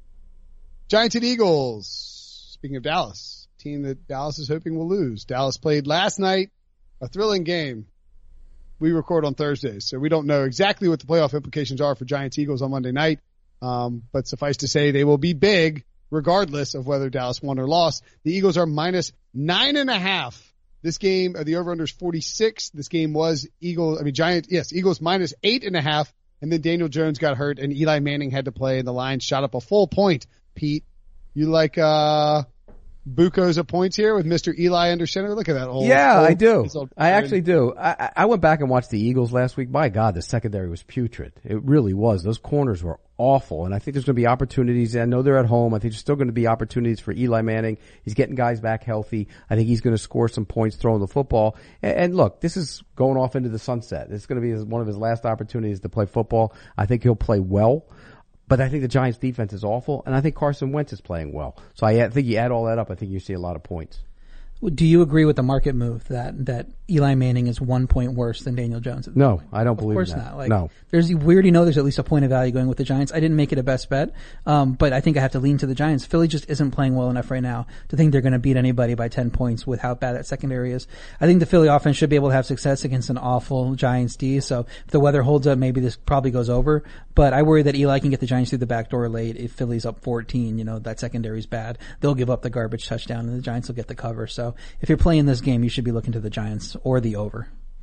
Giants and Eagles. Speaking of Dallas, team that Dallas is hoping will lose. Dallas played last night, a thrilling game. We record on Thursdays, so we don't know exactly what the playoff implications are for Giants Eagles on Monday night. Um, but suffice to say, they will be big regardless of whether Dallas won or lost. The Eagles are minus nine and a half. This game, uh, the over-under is forty-six. This game was Eagles, I mean Giants, yes, Eagles minus eight and a half. And then Daniel Jones got hurt and Eli Manning had to play and the line shot up a full point. Pete, you like, uh, Bucos of points here with Mister Eli under center? Look at that old. Yeah, old, I do. Old, I actually do. I, I went back and watched the Eagles last week. My God, the secondary was putrid. It really was. Those corners were awful. And I think there's going to be opportunities. I know they're at home. I think there's still going to be opportunities for Eli Manning. He's getting guys back healthy. I think he's going to score some points throwing the football. And, and look, this is going off into the sunset. It's going to be his, one of his last opportunities to play football. I think he'll play well. But I think the Giants defense is awful, and I think Carson Wentz is playing well. So I think you add all that up, I think you see a lot of points. Do you agree with the market move that, that Eli Manning is one point worse than Daniel Jones? At no, point? I don't believe that. Of course not. Like, no. There's, we already know there's at least a point of value going with the Giants. I didn't make it a best bet, um, but I think I have to lean to the Giants. Philly just isn't playing well enough right now to think they're going to beat anybody by ten points with how bad that secondary is. I think the Philly offense should be able to have success against an awful Giants D, so if the weather holds up, maybe this probably goes over. But I worry that Eli can get the Giants through the back door late. If Philly's up fourteen, you know, that secondary's bad. They'll give up the garbage touchdown and the Giants will get the cover. So if you're playing this game, you should be looking to the Giants or the over.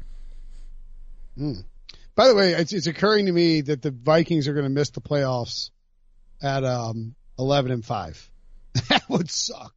Mm. By the way, it's, it's occurring to me that the Vikings are going to miss the playoffs at um, eleven and five. That would suck.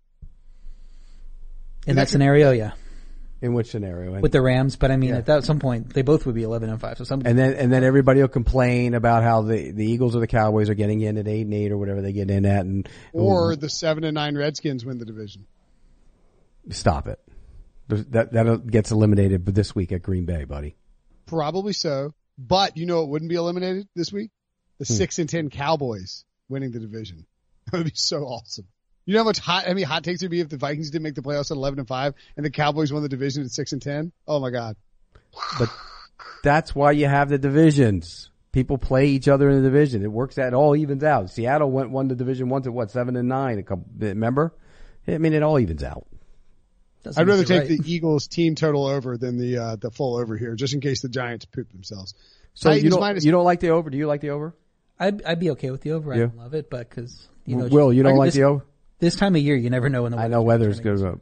In that, that scenario, yeah. In which scenario? With the Rams, but I mean, yeah. at that, some point, they both would be eleven and five. So some and then and then everybody will complain about how the the Eagles or the Cowboys are getting in at eight and eight or whatever they get in at, and or the seven and nine Redskins win the division. Stop it. That that gets eliminated this week at Green Bay, buddy. Probably so, but you know it wouldn't be eliminated this week? The hmm. six and ten Cowboys winning the division. That would be so awesome. You know how much hot, how many hot takes would be if the Vikings didn't make the playoffs at eleven and five and the Cowboys won the division at six and ten? Oh my God. But that's why you have the divisions. People play each other in the division. It works out. It all evens out. Seattle went won the division once at what, seven and nine? A couple, remember? I mean, it all evens out. I'd rather take right. the Eagles team total over than the uh, the full over here, just in case the Giants poop themselves. So Titans you don't minus- you don't like the over? Do you like the over? I'd I'd be okay with the over. Yeah. I don't love it, but because you know, Will, you don't like this, the over? This time of year, you never know when the I know weather's goes up.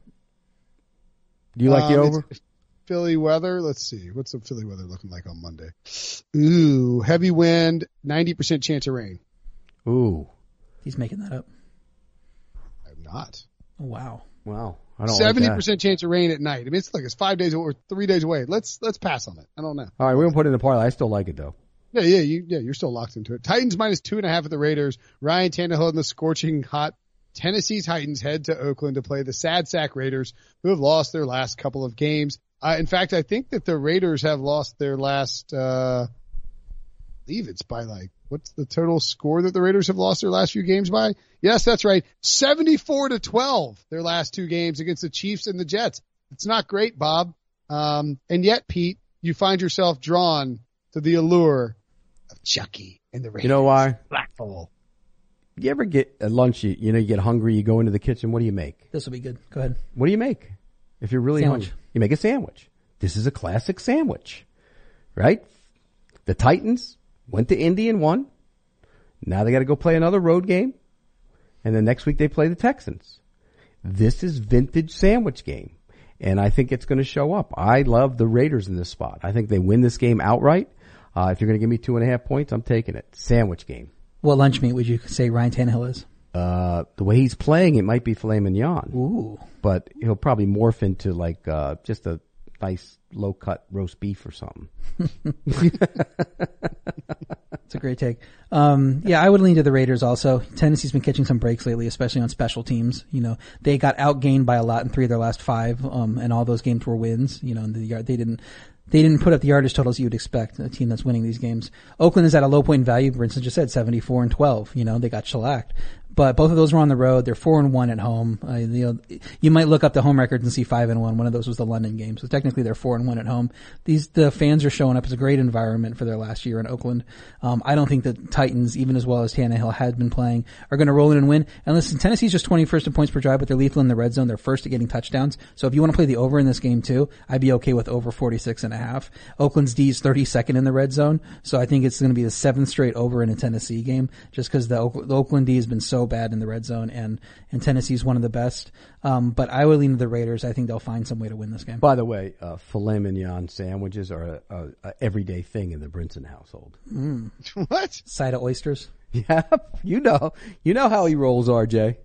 Do you like um, the over? Philly weather. Let's see. What's the Philly weather looking like on Monday? Ooh, heavy wind, ninety percent chance of rain. Ooh, he's making that up. I'm not. Oh, wow. Wow. I don't Seventy like percent chance of rain at night. I mean, it's like it's five days or three days away. Let's let's pass on it. I don't know. All right, we won't put it in the parlay. I still like it though. Yeah, yeah, you, yeah. You're still locked into it. Titans minus two and a half at the Raiders. Ryan Tannehill and the scorching hot Tennessee Titans head to Oakland to play the sad sack Raiders, who have lost their last couple of games. Uh, in fact, I think that the Raiders have lost their last. Uh, I believe it's by like. What's the total score that the Raiders have lost their last few games by? Yes, that's right. seventy-four to twelve, their last two games against the Chiefs and the Jets. It's not great, Bob. Um, and yet, Pete, you find yourself drawn to the allure of Chucky and the Raiders. You know why? Blackpool. You ever get at lunch, you, you know, you get hungry, you go into the kitchen, what do you make? This will be good. Go ahead. What do you make? If you're really sandwich. hungry, you make a sandwich. This is a classic sandwich, right? The Titans went to Indy and won. Now they got to go play another road game. And then next week they play the Texans. This is vintage sandwich game. And I think it's going to show up. I love the Raiders in this spot. I think they win this game outright. Uh, if you're going to give me two and a half points, I'm taking it. Sandwich game. What lunch meat would you say Ryan Tannehill is? Uh, the way he's playing, it might be filet mignon. Ooh. But he'll probably morph into like, uh, just a nice low cut roast beef or something. It's a great take. Um, yeah, I would lean to the Raiders also. Tennessee's been catching some breaks lately, especially on special teams. You know, they got outgained by a lot in three of their last five, um, and all those games were wins. You know, and the yard, they didn't, they didn't put up the yardage totals you would expect, a team that's winning these games. Oakland is at a low point in value. Brinson just said seventy-four and twelve. You know, they got shellacked. But both of those were on the road. They're four and one at home. Uh, you know, you might look up the home records and see five and one. One of those was the London game. So technically they're four and one at home. These, the fans are showing up. It's a great environment for their last year in Oakland. Um, I don't think the Titans, even as well as Tannehill has been playing, are going to roll in and win. And listen, Tennessee's just twenty-first in points per drive, but they're lethal in the red zone. They're first at getting touchdowns. So if you want to play the over in this game too, I'd be okay with over forty-six and a half. Oakland's D is thirty-second in the red zone. So I think it's going to be the seventh straight over in a Tennessee game, just because the, the Oakland D has been so bad in the red zone. And, and Tennessee's one of the best. Um, but I would lean to the Raiders. I think they'll find some way to win this game. By the way, uh, filet mignon sandwiches are a, a, a everyday thing in the Brinson household. Mm. What? Side of oysters. Yeah, you know, you know how he rolls, R J.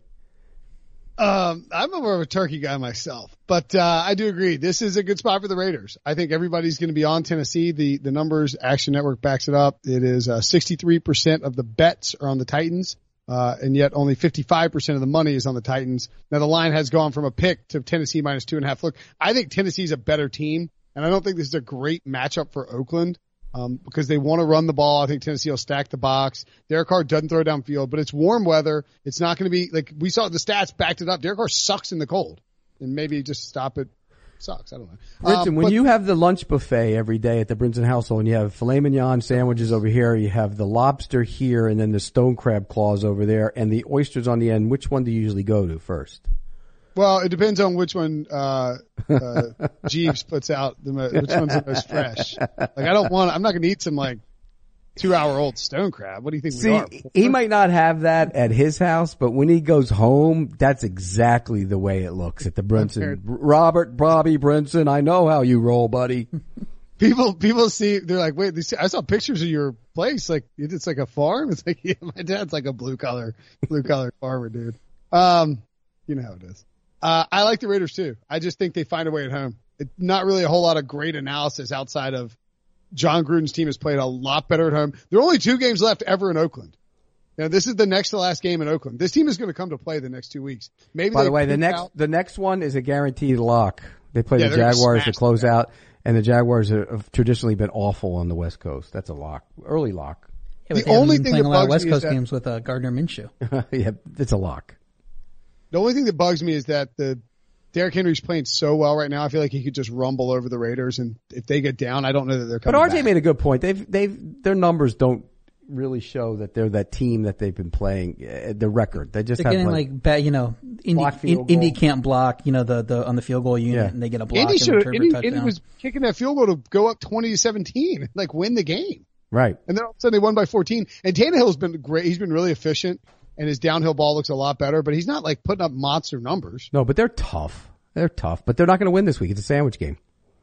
Um, I'm more of a turkey guy myself, but, uh, I do agree. This is a good spot for the Raiders. I think everybody's going to be on Tennessee. The, the numbers, Action Network backs it up. It is, uh, sixty-three percent of the bets are on the Titans. Uh, and yet only fifty-five percent of the money is on the Titans. Now the line has gone from a pick to Tennessee minus two and a half. Look, I think Tennessee's a better team, and I don't think this is a great matchup for Oakland, um, because they want to run the ball. I think Tennessee will stack the box. Derek Carr doesn't throw downfield, but it's warm weather. It's not going to be like we saw the stats backed it up. Derek Carr sucks in the cold, and maybe just stop it. Sucks. I don't know. Brinson, um, when but, you have the lunch buffet every day at the Brinson household and you have filet mignon sandwiches over here, you have the lobster here and then the stone crab claws over there and the oysters on the end, which one do you usually go to first? Well, it depends on which one, uh, uh, Jeeves puts out the mo- which one's the most fresh. Like I don't want, I'm not going to eat some like two hour old stone crab. What do you think See, we are? he might not have that at his house, but when he goes home, that's exactly the way it looks at the Brinson. Robert, Bobby Brinson, I know how you roll, buddy. People, people see, they're like, wait, they see, I saw pictures of your place. Like, it's like a farm. It's like, yeah, my dad's like a blue collar, blue collar farmer, dude. Um, you know how it is. Uh, I like the Raiders too. I just think they find a way at home. It's not really a whole lot of great analysis outside of John Gruden's team has played a lot better at home. There are only two games left ever in Oakland. Now, this is the next to last game in Oakland. This team is going to come to play the next two weeks. Maybe. By the way, the peak next out. the next one is a guaranteed lock. They play Yeah, the they're gonna Jaguars to smash close them. out, and the Jaguars are, have traditionally been awful on the West Coast. That's a lock, early lock. Yeah, but The they haven't only been thing playing that a lot of bugs West me is Coast that- games with uh, Gardner Minshew. Yeah, it's a lock. The only thing that bugs me is that the Derrick Henry's playing so well right now. I feel like he could just rumble over the Raiders, and if they get down, I don't know that they're coming But R J back. made a good point. They've they've their numbers don't really show that they're that team that they've been playing. Uh, the record they just They're have getting like, like, bad, you know, Indy, block field in, Indy goal. can't block, you know, the, the, on the field goal unit Yeah. and they get a block Indy and should, return for Indy, a touchdown. Indy was kicking that field goal to go up twenty to seventeen, like win the game. right. And then all of a sudden they won by fourteen. And Tannehill's been great. He's been really efficient, and his downhill ball looks a lot better, but he's not like putting up monster numbers. No, but they're tough. They're tough, but they're not going to win this week. It's a sandwich game.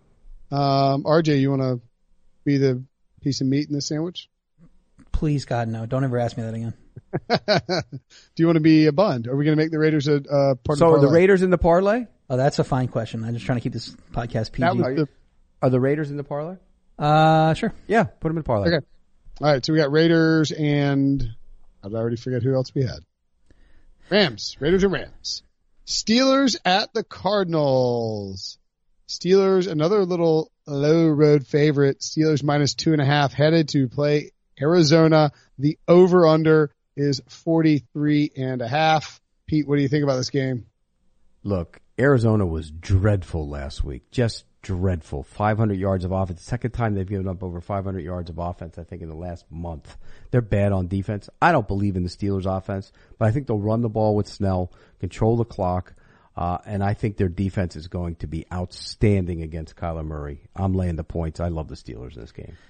Um, R J, you want to be the piece of meat in this sandwich? Please, God, no. Don't ever ask me that again. Do you want to be a bun? Are we going to make the Raiders a, uh, part So of are the the Raiders in the parlay? Oh, that's a fine question. I'm just trying to keep this podcast P G. That was Are, the, you, are the Raiders in the parlay? Uh, sure. Yeah, put them in the parlay. okay. All right. So we got Raiders and I already forget who else we had. Rams, Raiders and Rams. Steelers at the Cardinals. Steelers, another little low road favorite. Steelers minus two and a half headed to play Arizona. The over under is forty-three and a half. Pete, what do you think about this game? Look, Arizona was dreadful last week. Just dreadful. five hundred yards of offense. Second time they've given up over five hundred yards of offense, I think, in the last month. They're bad on defense. I don't believe in the Steelers offense, but I think they'll run the ball with Snell, control the clock, uh, and I think their defense is going to be outstanding against Kyler Murray. I'm laying the points. I love the Steelers in this game.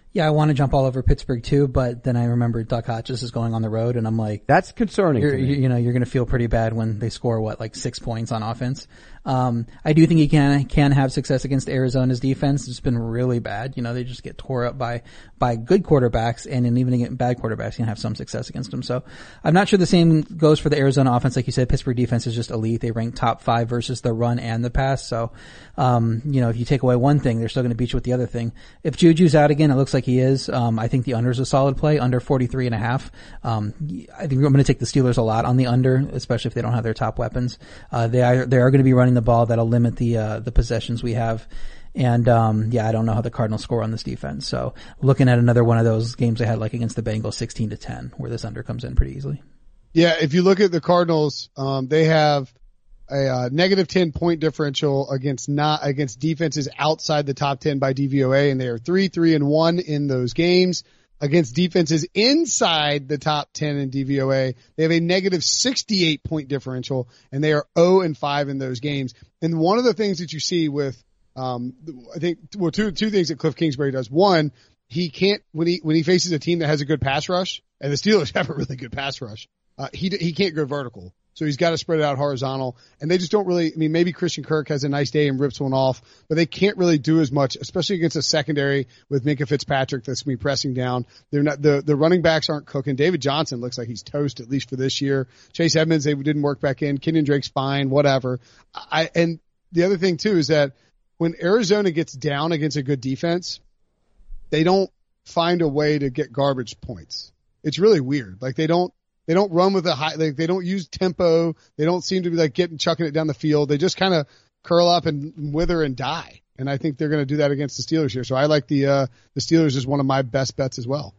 Yeah, I want to jump all over Pittsburgh too, but then I remember Duck Hodges is going on the road, and I'm like, that's concerning. You're, to me. You know, you're going to feel pretty bad when they score what, like six points on offense. Um, I do think he can can have success against Arizona's defense. It's been really bad. You know, they just get tore up by by good quarterbacks, and in even against bad quarterbacks, can have some success against them. So I'm not sure the same goes for the Arizona offense. Like you said, Pittsburgh defense is just elite. They rank top five versus the run and the pass. So, um, you know, if you take away one thing, they're still going to beat you with the other thing. If Juju's out again, it looks like he is. Um, I think the under is a solid play, under forty-three and a half. Um, I think I'm going to take the Steelers a lot on the under, especially if they don't have their top weapons. Uh, they are, they are going to be running the ball. That'll limit the, uh, the possessions we have. And, um, yeah, I don't know how the Cardinals score on this defense. So looking at another one of those games they had like against the Bengals, sixteen to ten, where this under comes in pretty easily. Yeah. If you look at the Cardinals, um, they have a, uh, negative ten point differential against not, against defenses outside the top ten by D V O A, and they are three, three and one in those games. Against defenses inside the top ten in D V O A, they have a negative sixty-eight point differential, and they are zero and five in those games. And one of the things that you see with, um, I think, well, two, two things that Cliff Kingsbury does. One, he can't, when he, when he faces a team that has a good pass rush, and the Steelers have a really good pass rush, uh, he, he can't go vertical. So he's got to spread it out horizontal, and they just don't really, I mean, maybe Christian Kirk has a nice day and rips one off, but they can't really do as much, especially against a secondary with Minkah Fitzpatrick that's going to be pressing down. They're not, the, the running backs aren't cooking. David Johnson looks like he's toast, at least for this year. Chase Edmonds, they didn't work back in. Kenyon Drake's fine, whatever. I, and the other thing too is that when Arizona gets down against a good defense, they don't find a way to get garbage points. It's really weird. Like they don't, They don't run with a high, like they don't use tempo. They don't seem to be like getting, chucking it down the field. They just kind of curl up and wither and die. And I think they're going to do that against the Steelers here. So I like the, uh, the Steelers as one of my best bets as well.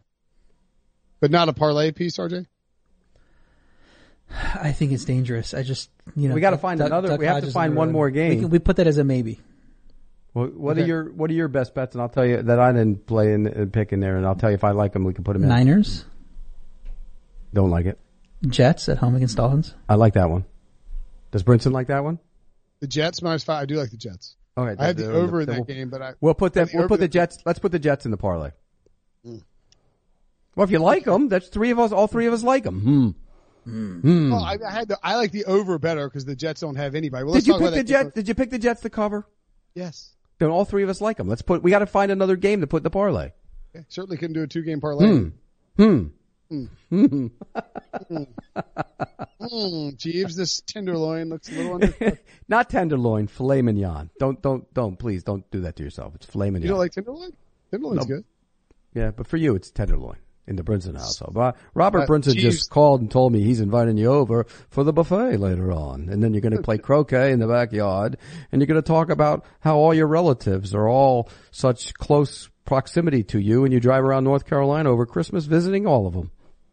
But not a parlay piece, R J? I think it's dangerous. I just, you know. We got to find Duck, another, Duck we have Hodges to find on the one road. more game. We, can, we put that as a maybe. Well, what Okay. are your, what are your best bets? And I'll tell you that I didn't play in, in pick in there, and I'll tell you if I like them, we can put them in. Niners, Don't like it. Jets at home against Dolphins. I like that one. Does Brinson like that one? The Jets minus five. I do like the Jets. Okay. I have the then- over in then that we'll, game, but I, We'll put that, the we'll put over- the Jets, let's put the Jets in the parlay. Mm. Well, if you like them, that's three of us, all three of us like them. Hmm. Hmm. well, I, I had the, I like the over better because the Jets don't have anybody. Well, Did let's you talk pick about the that. Jets? Did you pick the Jets to cover? Yes. Then all three of us like them. Let's put, we got to find another game to put in the parlay. Okay. Certainly couldn't do a two game parlay. Hmm. Hmm. Mm. Hmm. Mm, Jeeves, this tenderloin looks a little under. Not tenderloin, filet mignon. Don't, don't, don't, please don't do that to yourself. It's filet mignon. You don't like tenderloin? Tenderloin's No. good. Yeah, but for you, it's tenderloin in the Brinson household. But Robert Uh, Brinson Jeeves. just called and told me he's inviting you over for the buffet later on. And then you're going to play croquet in the backyard, and you're going to talk about how all your relatives are all such close proximity to you, and you drive around North Carolina over Christmas visiting all of them.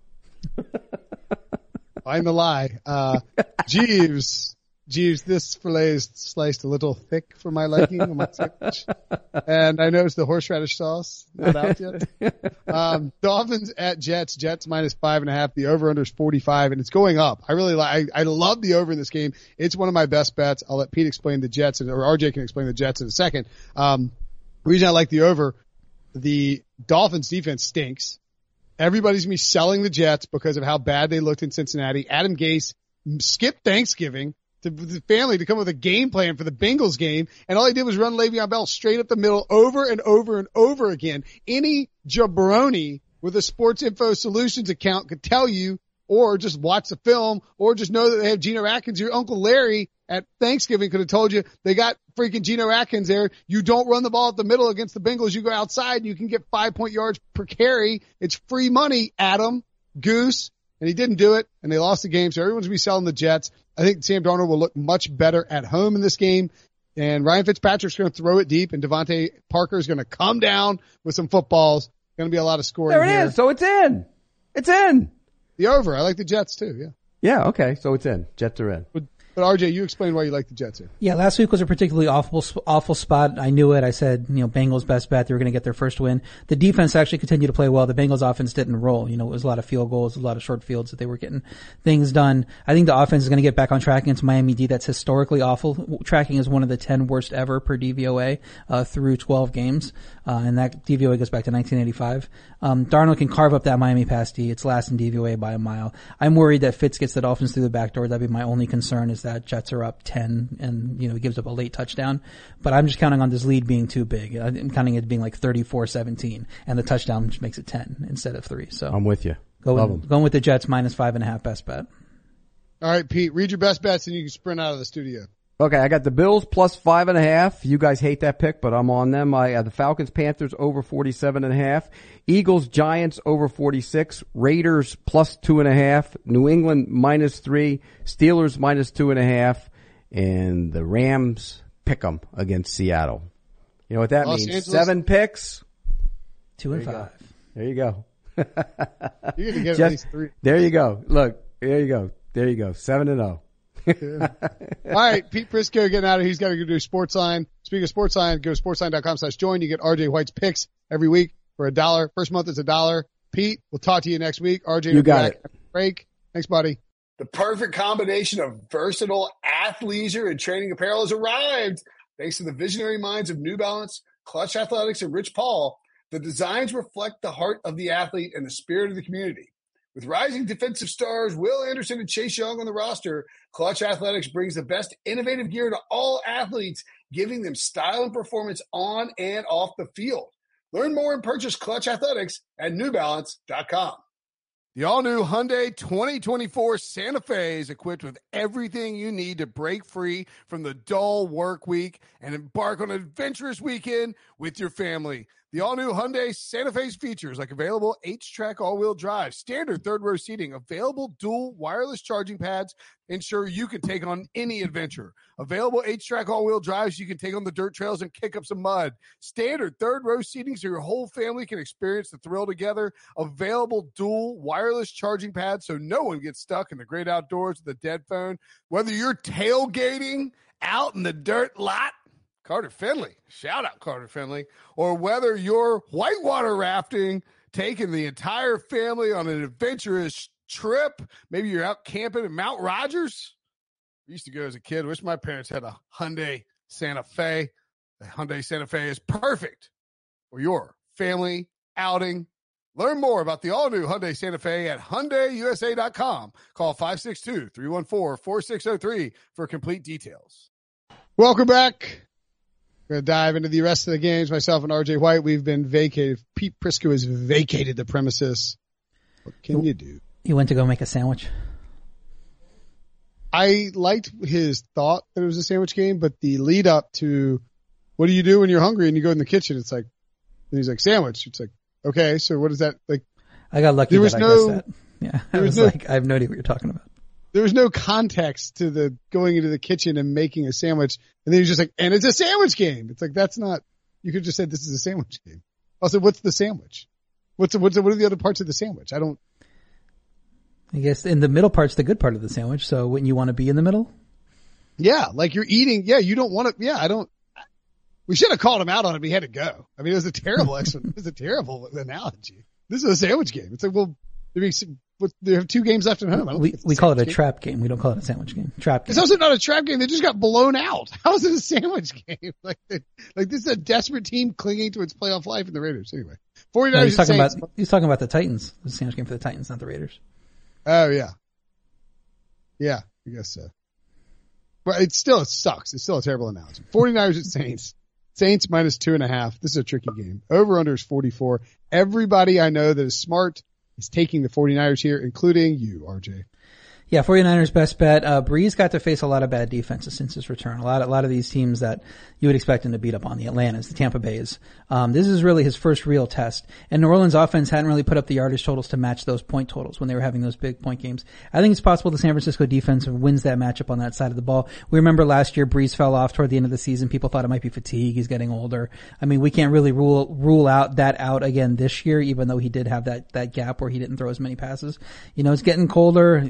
Find the lie. Uh, Jeeves, Jeeves, this filet is sliced a little thick for my liking on my sandwich. And I noticed the horseradish sauce not out yet. Um, Dolphins at Jets, Jets minus five and a half. The over under is forty-five and it's going up. I really like, I, I love the over in this game. It's one of my best bets. I'll let Pete explain the Jets or R J can explain the Jets in a second. Um, the reason I like the over, the Dolphins defense stinks. Everybody's going to be selling the Jets because of how bad they looked in Cincinnati. Adam Gase skipped Thanksgiving to the family to come up with a game plan for the Bengals game, and all he did was run Le'Veon Bell straight up the middle over and over and over again. Any jabroni with a Sports Info Solutions account could tell you, or just watch the film, or just know that they have Geno Atkins. Your Uncle Larry at Thanksgiving could have told you they got freaking Geno Atkins there. You don't run the ball at the middle against the Bengals. You go outside and you can get five point yards per carry. It's free money, Adam, Goose. And he didn't do it, and they lost the game, so everyone's going to be selling the Jets. I think Sam Darnold will look much better at home in this game, and Ryan Fitzpatrick's going to throw it deep, and Devontae Parker is going to come down with some footballs. Going to be a lot of scoring There it here. is. So it's in. It's in. The over. I like the Jets too, yeah. Yeah, okay. So it's in. Jets are in. But, But R J, you explain why you like the Jets here. Yeah, last week was a particularly awful, awful spot. I knew it. I said, you know, Bengals best bet. They were going to get their first win. The defense actually continued to play well. The Bengals offense didn't roll. You know, it was a lot of field goals, a lot of short fields that they were getting things done. I think the offense is going to get back on track against Miami D. That's historically awful. Tracking is one of the ten worst ever per D V O A, uh, through twelve games. Uh, and that D V O A goes back to nineteen eighty-five. Um, Darnold can carve up that Miami pass D. It's last in D V O A by a mile. I'm worried that Fitz gets the Dolphins through the back door. That'd be my only concern, is that Jets are up ten and, you know, he gives up a late touchdown. But I'm just counting on this lead being too big. I'm counting it being like thirty-four seventeen, and the touchdown just makes it ten instead of three. So I'm with you. Go Love with, them. going with the Jets minus five and a half best bet. All right, Pete, read your best bets and you can sprint out of the studio. Okay, I got the Bills plus five and a half. You guys hate that pick, but I'm on them. I have the Falcons, Panthers over forty-seven and a half. Eagles, Giants over forty-six. Raiders plus two and a half. New England minus three. Steelers minus two and a half. And the Rams pick 'em against Seattle. You know what that Los means? Angeles. Seven picks. Two and There you five. go. There you go. You're going to get Just- at least three. There you go. Look, there you go. There you go. Seven and oh. All right, Pete Prisco getting out of here. He's got to go do Sportsline. Speaking of Sportsline, go to sportsline.com slash join. You get R J White's picks every week for a dollar. First month is a dollar. Pete, we'll talk to you next week. R J, You will be got back it. after the break. Thanks, buddy. The perfect combination of versatile athleisure and training apparel has arrived. Thanks to the visionary minds of New Balance, Clutch Athletics, and Rich Paul, the designs reflect the heart of the athlete and the spirit of the community. With rising defensive stars Will Anderson and Chase Young on the roster, Clutch Athletics brings the best innovative gear to all athletes, giving them style and performance on and off the field. Learn more and purchase Clutch Athletics at new balance dot com. The all-new Hyundai twenty twenty-four Santa Fe is equipped with everything you need to break free from the dull work week and embark on an adventurous weekend with your family. The all-new Hyundai Santa Fe's features like available H-Track all-wheel drive, standard third-row seating, available dual wireless charging pads, ensure you can take on any adventure. Available H-Track all-wheel drives, you can take on the dirt trails and kick up some mud. Standard third-row seating so your whole family can experience the thrill together. Available dual wireless charging pads so no one gets stuck in the great outdoors with a dead phone. Whether you're tailgating out in the dirt lot, Carter Finley, shout out Carter Finley, or whether you're whitewater rafting, taking the entire family on an adventurous trip, maybe you're out camping at Mount Rogers. I used to go as a kid. Wish my parents had a Hyundai Santa Fe. The Hyundai Santa Fe is perfect for your family outing. Learn more about the all-new Hyundai Santa Fe at Hyundai U S A dot com. Call five six two, three one four, four six zero three for complete details. Welcome back. We're going to dive into the rest of the games. Myself and R J White, we've been vacated. Pete Prisco has vacated the premises. What can you do? You went to go make a sandwich. I liked his thought that it was a sandwich game, but the lead up to what do you do when you're hungry and you go in the kitchen? It's like, and he's like, sandwich. It's like, okay, so what is that? Like, I got lucky there was that no, I guessed that. Yeah. I there was was no- like, I have no idea what you're talking about. there was no context to the going into the kitchen and making a sandwich. And then he's just like, and it's a sandwich game. It's like, that's not, you could just say this is a sandwich game. Also, what's the sandwich? What's the, what's the, what are the other parts of the sandwich? I don't, I guess in the middle part's the good part of the sandwich. So wouldn't you want to be in the middle? yeah, like you're eating. Yeah, you don't want to, yeah, I don't, we should have called him out on it. We had to go. I mean, it was a terrible, it was a terrible analogy. This is a sandwich game. It's like, well, there be some- what- they have two games left at home. I don't We think it's we call it a sandwich game. trap game. We don't call it a sandwich game. Trap game. It's also not a trap game. They just got blown out. How is it a sandwich game? Like, they, like this is a desperate team clinging to its playoff life in the Raiders. Anyway, No, forty-niners he's talking Saints. about he's talking about the Titans. The sandwich game for the Titans, not the Raiders. Oh yeah, yeah, I guess so. But it still it sucks. It's still a terrible analogy. forty-niners at Saints. Saints minus two and a half. This is a tricky game. Over under is forty-four. Everybody I know that is smart is taking the forty-niners here, including you, R J. Yeah, forty-niners best bet. Uh, Breeze got to face a lot of bad defenses since his return. A lot, a lot of these teams that you would expect him to beat up on, the Atlantas, the Tampa Bays. Um, this is really his first real test. And New Orleans offense hadn't really put up the yardage totals to match those point totals when they were having those big point games. I think it's possible the San Francisco defense wins that matchup on that side of the ball. We remember last year Breeze fell off toward the end of the season. People thought it might be fatigue. He's getting older. I mean, we can't really rule, rule out that out again this year, even though he did have that, that gap where he didn't throw as many passes. You know, it's getting colder. Obviously,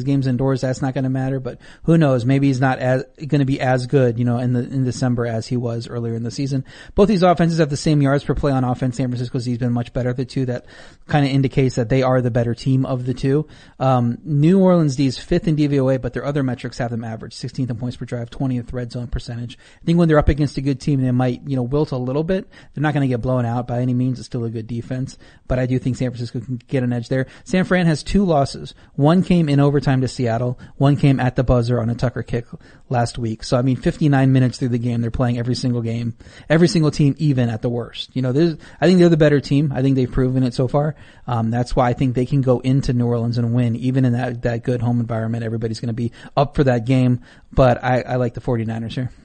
his game's indoors, that's not going to matter, but who knows? Maybe he's not as, going to be as good, you know, in the, in December as he was earlier in the season. Both these offenses have the same yards per play on offense. San Francisco's he's been much better of the two. That kind of indicates that they are the better team of the two. Um, New Orleans D's fifth in D V O A, but their other metrics have them average, sixteenth in points per drive, twentieth red zone percentage. I think when they're up against a good team, they might, you know, wilt a little bit. They're not going to get blown out by any means. It's still a good defense, but I do think San Francisco can get an edge there. San Fran has two losses. One came in overtime to Seattle. One came at the buzzer on a Tucker kick last week. So I mean, fifty-nine minutes through the game, they're playing every single game, every single team, even at the worst. You know, there's, I think they're the better team. I think they've proven it so far. Um, that's why I think they can go into New Orleans and win, even in that, that good home environment. Everybody's going to be up for that game, but I, I like the 49ers here.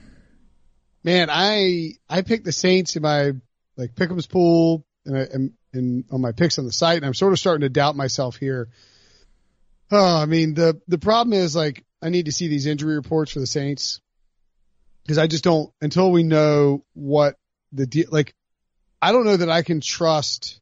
Man, I, I picked the Saints in my, like, Pick'em's pool and, I, and, and on my picks on the site, and I'm sort of starting to doubt myself here. Oh, I mean, the, the problem is, like, I need to see these injury reports for the Saints because I just don't, until we know what the deal, like, I don't know that I can trust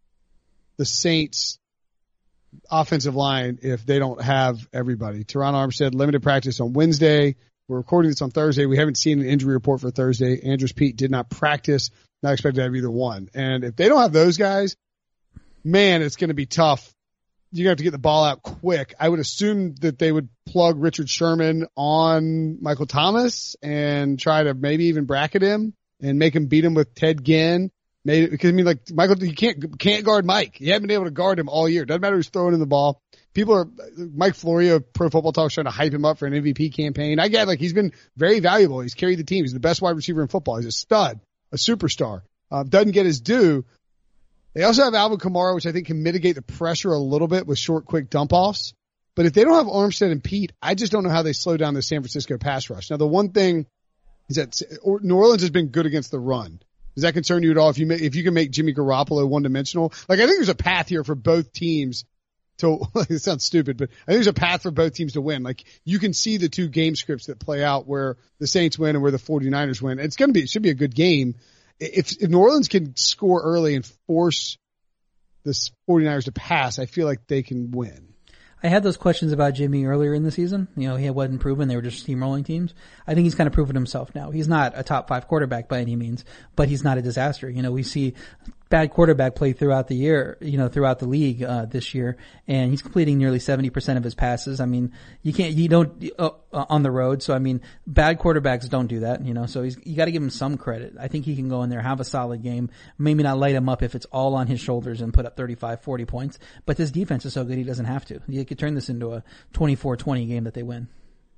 the Saints offensive line if they don't have everybody. Teron Armstead, limited practice on Wednesday. We're recording this on Thursday. We haven't seen an injury report for Thursday. Andrews Pete did not practice. Not expected to have either one. And if they don't have those guys, man, it's going to be tough. You're going to have to get the ball out quick. I would assume that they would plug Richard Sherman on Michael Thomas and try to maybe even bracket him and make him beat him with Ted Ginn. Maybe, because I mean, like, Michael, you can't, can't guard Mike. You haven't been able to guard him all year. Doesn't matter who's throwing in the ball. People are, Mike Florio, Pro Football Talk, trying to hype him up for an M V P campaign. I get, like, he's been very valuable. He's carried the team. He's the best wide receiver in football. He's a stud, a superstar. Uh, doesn't get his due. They also have Alvin Kamara, which I think can mitigate the pressure a little bit with short, quick dump offs. But if they don't have Armstead and Pete, I just don't know how they slow down the San Francisco pass rush. Now, the one thing is that New Orleans has been good against the run. Does that concern you at all? If you make, if you can make Jimmy Garoppolo one dimensional, like I think there's a path here for both teams to, it sounds stupid, but I think there's a path for both teams to win. Like you can see the two game scripts that play out where the Saints win and where the 49ers win. It's going to be, it should be a good game. If, if New Orleans can score early and force the 49ers to pass, I feel like they can win. I had those questions about Jimmy earlier in the season. You know, he wasn't proven. They were just steamrolling teams. I think he's kind of proven himself now. He's not a top five quarterback by any means, but he's not a disaster. You know, we see bad quarterback play throughout the year, you know, throughout the league, uh, this year, and he's completing nearly seventy percent of his passes. I mean, you can't, you don't, uh, on the road. So, I mean, bad quarterbacks don't do that, you know, so he's, you gotta give him some credit. I think he can go in there, have a solid game, maybe not light him up if it's all on his shoulders and put up thirty-five, forty points, but this defense is so good he doesn't have to. He could turn this into a twenty-four twenty game that they win.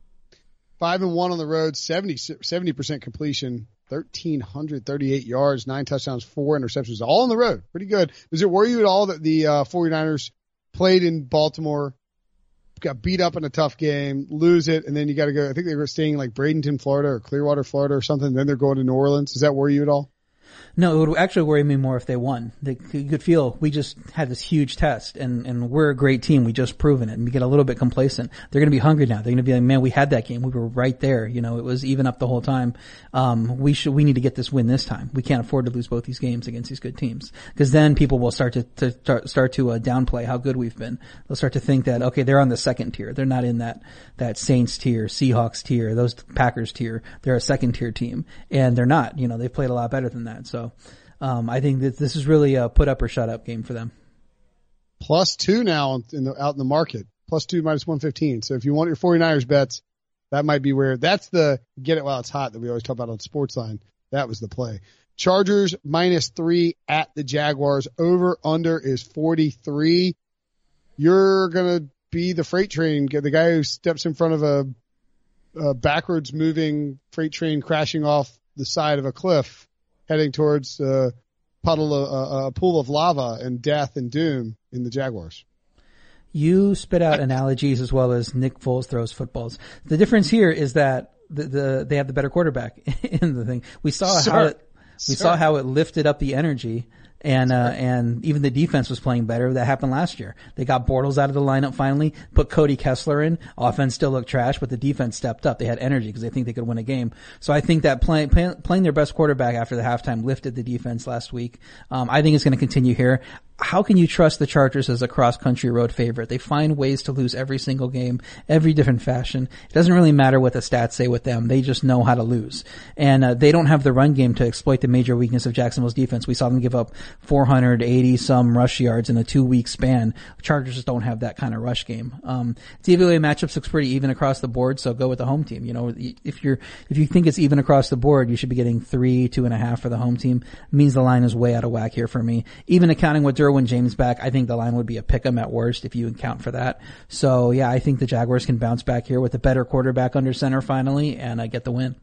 Five and one on the road, seventy, seventy percent completion, one thousand three hundred thirty-eight yards, nine touchdowns, four interceptions, all on the road. Pretty good. Does it worry you at all that the uh, 49ers played in Baltimore, got beat up in a tough game, lose it, and then you got to go, I think they were staying like Bradenton, Florida or Clearwater, Florida or something, then they're going to New Orleans. Does that worry you at all? No, it would actually worry me more if they won. They, you could feel we just had this huge test and, and we're a great team. We just proven it and we get a little bit complacent. They're going to be hungry now. They're going to be like, man, we had that game. We were right there. You know, it was even up the whole time. Um, we should, we need to get this win this time. We can't afford to lose both these games against these good teams because then people will start to, to start, start to uh, downplay how good we've been. They'll start to think that, okay, they're on the second tier. They're not in that, that Saints tier, Seahawks tier, those Packers tier. They're a second tier team and they're not, you know, they've played a lot better than that. So, Um, I think that this is really a put up or shut up game for them. Plus two now in the, out in the market. Plus two minus one fifteen. So if you want your 49ers bets, that might be where, that's the get it while it's hot that we always talk about on Sportsline. That was the play. Chargers minus three at the Jaguars. Over under is forty-three. You're going to be the freight train, the guy who steps in front of a, a backwards moving freight train crashing off the side of a cliff, heading towards a puddle, of, a pool of lava and death and doom in the Jaguars. You spit out analogies as well as Nick Foles throws footballs. The difference here is that the, the they have the better quarterback in the thing. We saw Sir. how it, we Sir. saw how it lifted up the energy. And, uh, and even the defense was playing better. That happened last year. They got Bortles out of the lineup finally, put Cody Kessler in. Offense still looked trash, but the defense stepped up. They had energy because they think they could win a game. So I think that playing, play, playing their best quarterback after the halftime lifted the defense last week. Um, I think it's going to continue here. how can you trust the Chargers as a cross-country road favorite? They find ways to lose every single game, every different fashion. It doesn't really matter what the stats say with them. They just know how to lose. And uh, they don't have the run game to exploit the major weakness of Jacksonville's defense. We saw them give up four hundred eighty some rush yards in a two-week span. The Chargers just don't have that kind of rush game. Um, D V O A matchups looks pretty even across the board, so go with the home team. You know, if you're if you think it's even across the board, you should be getting three, two and a half for the home team. It means the line is way out of whack here for me. Even accounting with Derwin James back, I think the line would be a pick'em at worst if you account for that. So yeah, I think the Jaguars can bounce back here with a better quarterback under center finally and uh, get the win.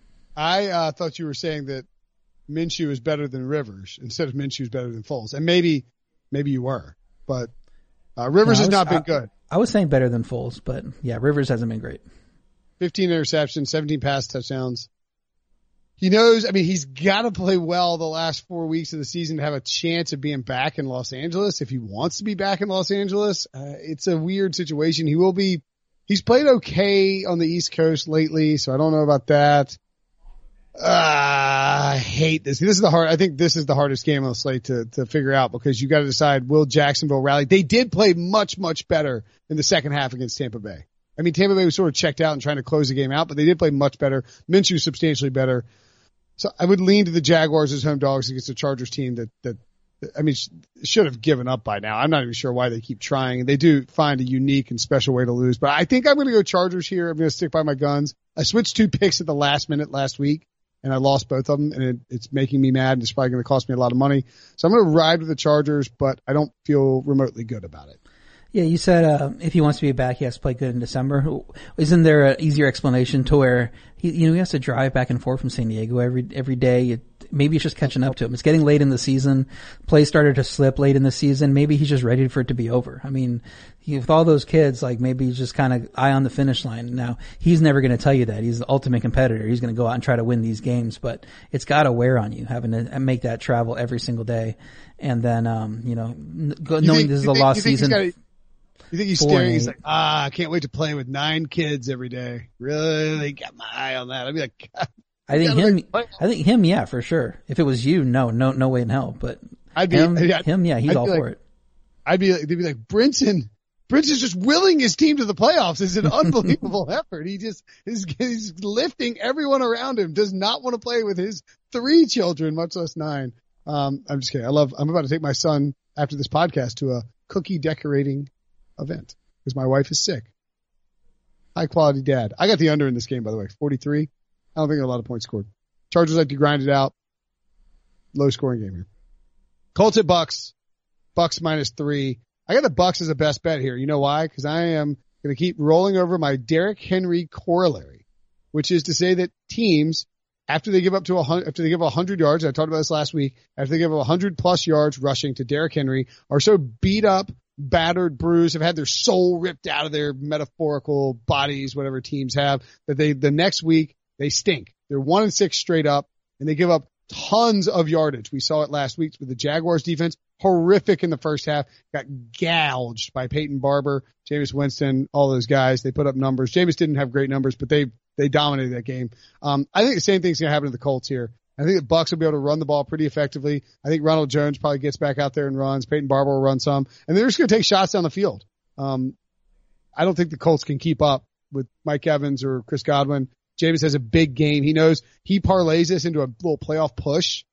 I uh, thought you were saying that Minshew is better than Rivers instead of Minshew is better than Foles, and maybe maybe you were, but uh, Rivers no, has was, not been I, good. I was saying better than Foles, but yeah, Rivers hasn't been great. fifteen interceptions, seventeen pass touchdowns. He knows, I mean, he's got to play well the last four weeks of the season to have a chance of being back in Los Angeles. If he wants to be back in Los Angeles, uh, it's a weird situation. He will be, he's played okay on the East Coast lately, so I don't know about that. Uh, I hate this. This is the hard, I think this is the hardest game on the slate to, to figure out because you got to decide, will Jacksonville rally? They did play much, much better in the second half against Tampa Bay. I mean, Tampa Bay was sort of checked out and trying to close the game out, but they did play much better. Minshew substantially better. So I would lean to the Jaguars as home dogs against the Chargers team that, that, I mean, should have given up by now. I'm not even sure why they keep trying. They do find a unique and special way to lose, but I think I'm going to go Chargers here. I'm going to stick by my guns. I switched two picks at the last minute last week and I lost both of them and it, it's making me mad and it's probably going to cost me a lot of money. So I'm going to ride with the Chargers, but I don't feel remotely good about it. Yeah, you said uh if he wants to be back, he has to play good in December. Isn't there an easier explanation to where he, you know, he has to drive back and forth from San Diego every every day? It, maybe it's just catching up to him. It's getting late in the season. Play started to slip late in the season. Maybe he's just ready for it to be over. I mean, he, with all those kids, like maybe he's just kind of eye on the finish line. Now, he's never going to tell you that. He's the ultimate competitor. He's going to go out and try to win these games, but it's got to wear on you having to make that travel every single day. And then, um, you know, go, you knowing think, this is a think, lost season. You think he's staring? He's like, ah, I can't wait to play with nine kids every day. Really got my eye on that. I'd be like, God, I think him. I think him. Yeah, for sure. If it was you, no, no, no way in hell. But I'd be him. I'd, him yeah, he's I'd all like, for it. I'd be. They'd be like, Brinson. Brinson's just willing his team to the playoffs. It's an unbelievable effort. He just is he's lifting everyone around him. Does not want to play with his three children, much less nine. Um, I'm just kidding. I love. I'm about to take my son after this podcast to a cookie decorating event. Because my wife is sick. High quality dad. I got the under in this game, by the way. forty-three. I don't think there are a lot of points scored. Chargers like to grind it out. Low scoring game here. Colts at Bucks. Bucks minus three. I got the Bucks as a best bet here. You know why? Because I am going to keep rolling over my Derrick Henry corollary, which is to say that teams, after they give up to a hundred, after they give a hundred yards, I talked about this last week, after they give a hundred plus yards rushing to Derrick Henry, are so beat up, battered, bruised, have had their soul ripped out of their metaphorical bodies, whatever teams have, that they, the next week, they stink. They're one and six straight up, and they give up tons of yardage. We saw it last week with the Jaguars defense, horrific in the first half, got gouged by Peyton Barber, Jameis Winston, all those guys. They put up numbers. Jameis didn't have great numbers, but they, they dominated that game. Um, I think the same thing's going to happen to the Colts here. I think the Bucs will be able to run the ball pretty effectively. I think Ronald Jones probably gets back out there and runs. Peyton Barber will run some, and they're just going to take shots down the field. Um, I don't think the Colts can keep up with Mike Evans or Chris Godwin. Jameis has a big game. He knows he parlays this into a little playoff push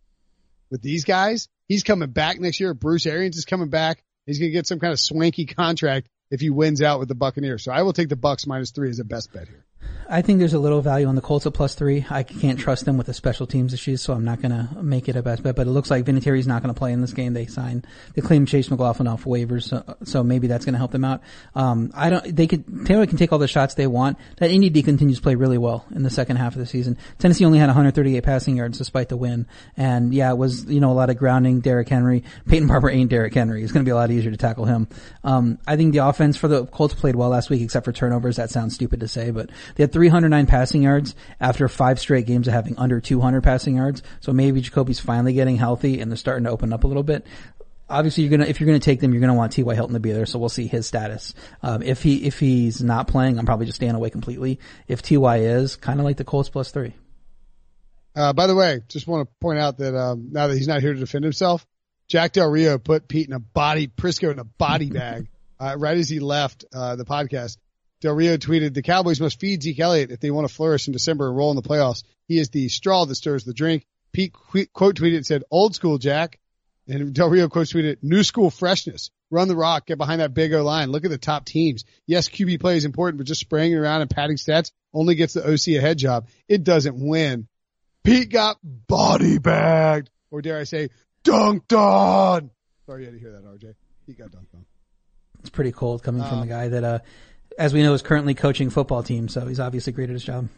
with these guys. He's coming back next year. Bruce Arians is coming back. He's going to get some kind of swanky contract if he wins out with the Buccaneers. So I will take the Bucs minus three as a best bet here. I think there's a little value on the Colts at plus three. I can't trust them with the special teams issues, so I'm not going to make it a best bet. But it looks like Vinatieri's not going to play in this game. They signed, they claimed Chase McLaughlin off waivers, so, so maybe that's going to help them out. Um, I don't. They could. Taylor can take all the shots they want. That Indy D continues to play really well in the second half of the season. Tennessee only had one hundred thirty-eight passing yards despite the win, and yeah, it was you know a lot of grounding. Derrick Henry, Peyton Barber ain't Derrick Henry. It's going to be a lot easier to tackle him. Um, I think the offense for the Colts played well last week, except for turnovers. That sounds stupid to say, but they had three hundred nine passing yards after five straight games of having under two hundred passing yards. So maybe Jacoby's finally getting healthy and they're starting to open up a little bit. Obviously, you're gonna if you're gonna take them, you're gonna want T Y Hilton to be there. So we'll see his status. Um, if he if he's not playing, I'm probably just staying away completely. If T Y is, kind of like the Colts plus three. Uh, by the way, just want to point out that um, now that he's not here to defend himself, Jack Del Rio put Pete in a body, Prisco in a body bag, uh, right as he left, uh, the podcast. Del Rio tweeted, the Cowboys must feed Zeke Elliott if they want to flourish in December and roll in the playoffs. He is the straw that stirs the drink. Pete qu- quote tweeted and said, old school Jack. And Del Rio quote tweeted, new school freshness. Run the rock, get behind that big O line. Look at the top teams. Yes, Q B play is important, but just spraying around and padding stats only gets the O C a head job. It doesn't win. Pete got body bagged, or dare I say, dunked on. Sorry you had to hear that, R J. Pete got dunked on. It's pretty cold coming um, from a guy that, uh, as we know, is currently coaching football teams, so he's obviously great at his job.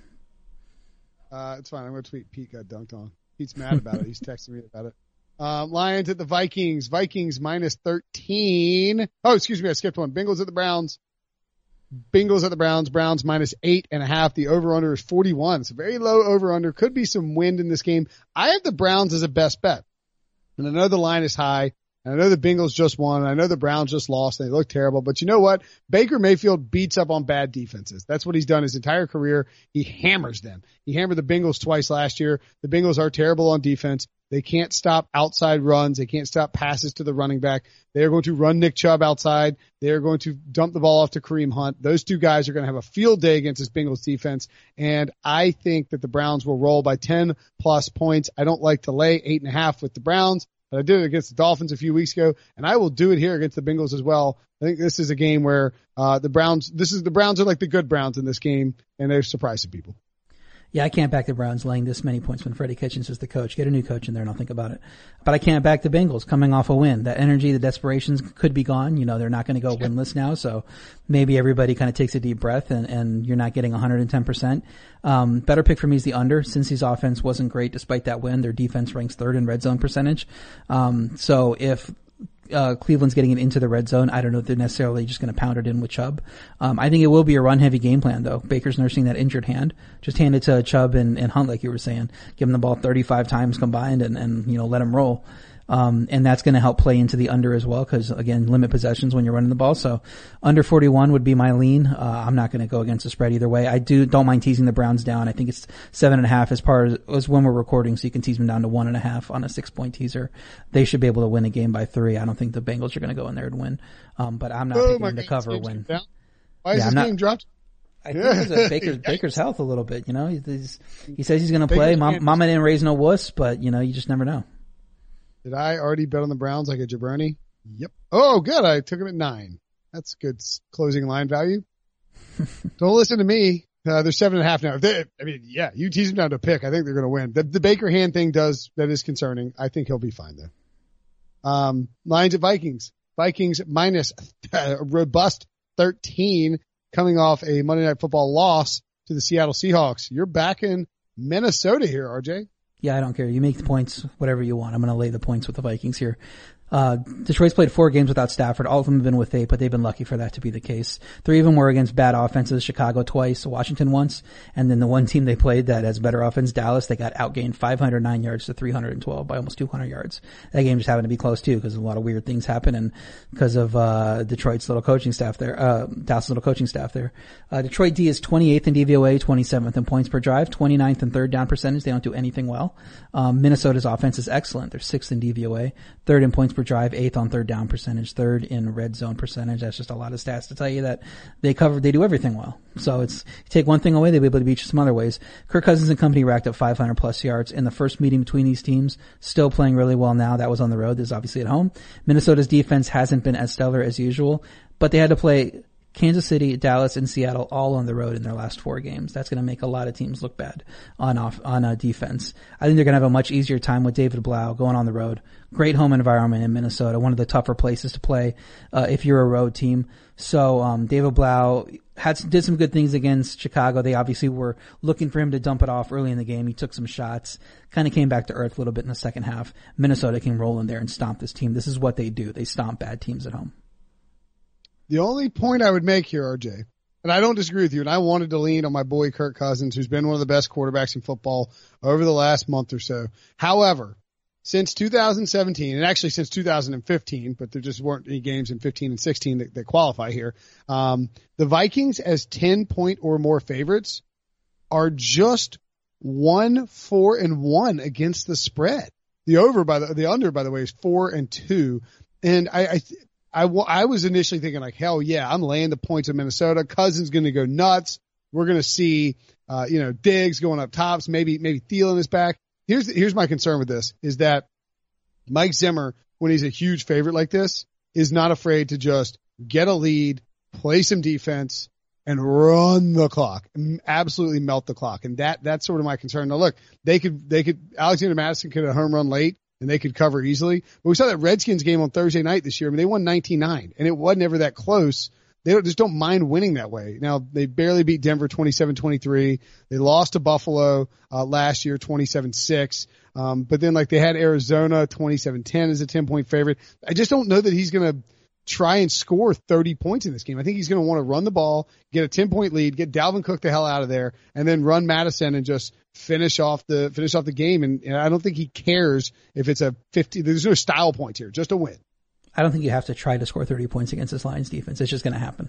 Uh, it's fine. I'm going to tweet Pete got dunked on. Pete's mad about it. He's texting me about it. Uh, Lions at the Vikings. Vikings minus thirteen. Oh, excuse me. I skipped one. Bengals at the Browns. Bengals at the Browns. Browns minus eight and a half. The over-under is forty-one. It's a very low over-under. Could be some wind in this game. I have the Browns as a best bet. And I know the line is high. And I know the Bengals just won. And I know the Browns just lost. They look terrible. But you know what? Baker Mayfield beats up on bad defenses. That's what he's done his entire career. He hammers them. He hammered the Bengals twice last year. The Bengals are terrible on defense. They can't stop outside runs. They can't stop passes to the running back. They are going to run Nick Chubb outside. They are going to dump the ball off to Kareem Hunt. Those two guys are going to have a field day against this Bengals defense. And I think that the Browns will roll by ten plus points. I don't like to lay eight and a half with the Browns, but I did it against the Dolphins a few weeks ago, and I will do it here against the Bengals as well. I think this is a game where uh the Browns, this is the Browns are like the good Browns in this game, and they're surprising people. Yeah, I can't back the Browns laying this many points when Freddie Kitchens is the coach. Get a new coach in there and I'll think about it. But I can't back the Bengals coming off a win. That energy, the desperations could be gone. You know, they're not going to go winless now. So maybe everybody kind of takes a deep breath and, and you're not getting one hundred ten percent. Um, better pick for me is the under. Cincy's offense wasn't great despite that win. Their defense ranks third in red zone percentage. Um, so if Uh, Cleveland's getting it into the red zone, I don't know if they're necessarily just going to pound it in with Chubb. Um, I think it will be a run-heavy game plan, though. Baker's nursing that injured hand. Just hand it to Chubb and, and Hunt, like you were saying. Give him the ball thirty-five times combined and, and you know, let him roll. Um, and that's going to help play into the under as well, because again, limit possessions when you're running the ball. So under forty-one would be my lean. Uh, I'm not going to go against the spread either way. I do don't mind teasing the Browns down. I think it's seven and a half as far as, as when we're recording, so you can tease them down to one and a half on a six point teaser. They should be able to win a game by three. I don't think the Bengals are going to go in there and win. Um, but I'm not oh, picking them to cover win. Why is yeah, this not, game dropped? I think it's a Baker's, Baker's health a little bit, you know, he's, he says he's going to play. Mom, Mama didn't raise no wuss, but you know, you just never know. Did I already bet on the Browns like a jabroni? Yep. Oh, good. I took him at nine. That's good closing line value. Don't listen to me. Uh, they're seven and a half now. If they, I mean, yeah, you tease them down to pick. I think they're going to win. The, the Baker hand thing does, that is concerning. I think he'll be fine though. Um, Lions at Vikings. Vikings minus a robust thirteen coming off a Monday Night Football loss to the Seattle Seahawks. You're back in Minnesota here, R J. Yeah, I don't care. You make the points, whatever you want. I'm going to lay the points with the Vikings here. Uh, Detroit's played four games without Stafford. All of them have been with eight, but they've been lucky for that to be the case. Three of them were against bad offenses, Chicago twice, Washington once, and then the one team they played that has better offense, Dallas, they got outgained five hundred nine yards to three hundred twelve by almost two hundred yards. That game just happened to be close too, because a lot of weird things happen and because of, uh, Detroit's little coaching staff there, uh, Dallas' little coaching staff there. Uh, Detroit D is twenty-eighth in D V O A, twenty-seventh in points per drive, twenty-ninth in third down percentage. They don't do anything well. Um, Minnesota's offense is excellent. They're sixth in D V O A, third in points per drive, eighth on third down percentage, third in red zone percentage. That's just a lot of stats to tell you that they cover, they do everything well. So it's, you take one thing away, they'll be able to beat you some other ways. Kirk Cousins and company racked up five hundred plus yards in the first meeting between these teams. Still playing really well now. That was on the road. This is obviously at home. Minnesota's defense hasn't been as stellar as usual, but they had to play Kansas City, Dallas, and Seattle all on the road in their last four games. That's going to make a lot of teams look bad on off, on uh, defense. I think they're going to have a much easier time with David Blau going on the road. Great home environment in Minnesota, one of the tougher places to play, uh, if you're a road team. So, um, David Blau had, did some good things against Chicago. They obviously were looking for him to dump it off early in the game. He took some shots, kind of came back to earth a little bit in the second half. Minnesota can roll in there and stomp this team. This is what they do. They stomp bad teams at home. The only point I would make here, R J, and I don't disagree with you, and I wanted to lean on my boy Kirk Cousins, who's been one of the best quarterbacks in football over the last month or so. However, since two thousand seventeen, and actually since two thousand fifteen, but there just weren't any games in fifteen and sixteen that, that qualify here, um, the Vikings as ten point or more favorites are just one, four, and one against the spread. The over by the, the under, by the way, is four and two. And I, I, I, I was initially thinking like, hell yeah, I'm laying the points in Minnesota. Cousins going to go nuts. We're going to see, uh, you know, Diggs going up tops. Maybe, maybe Thielen is back. Here's, here's my concern with this is that Mike Zimmer, when he's a huge favorite like this, is not afraid to just get a lead, play some defense, and run the clock, absolutely melt the clock. And that, that's sort of my concern. Now look, they could, they could, Alexander Mattison could have home run late and they could cover easily. But we saw that Redskins game on Thursday night this year. I mean, they won nineteen nine and it wasn't ever that close. They don't, just don't mind winning that way. Now they barely beat Denver twenty-seven twenty-three. They lost to Buffalo, uh, last year twenty-seven six. Um, but then like they had Arizona twenty-seven ten as a ten point favorite. I just don't know that he's going to try and score thirty points in this game. I think he's going to want to run the ball, get a ten point lead, get Dalvin Cook the hell out of there, and then run Madison and just finish off the, finish off the game. And, and I don't think he cares if it's a fifty, there's no style points here, just a win. I don't think you have to try to score thirty points against this Lions defense. It's just going to happen.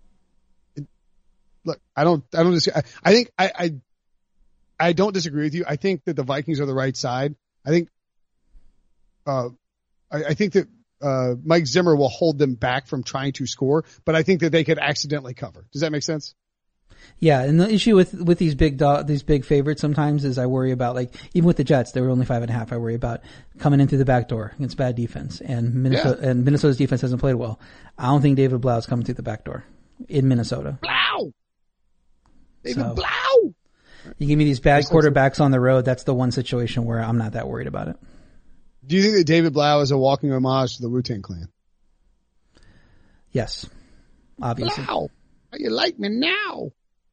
Look, I don't, I don't disagree. I, I think I, I, I don't disagree with you. I think that the Vikings are the right side. I think, uh, I, I think that, uh, Mike Zimmer will hold them back from trying to score, but I think that they could accidentally cover. Does that make sense? Yeah, and the issue with, with these big do- these big favorites sometimes is I worry about, like, even with the Jets, they were only five and a half. I worry about coming in through the back door against bad defense, and Minnesota yeah. and Minnesota's defense hasn't played well. I don't think David Blau is coming through the back door in Minnesota. Blau, David so, Blau. You give me these bad quarterbacks on the road. That's the one situation where I'm not that worried about it. Do you think that David Blau is a walking homage to the Wu-Tang Clan? Yes, obviously. Blau, how you like me now?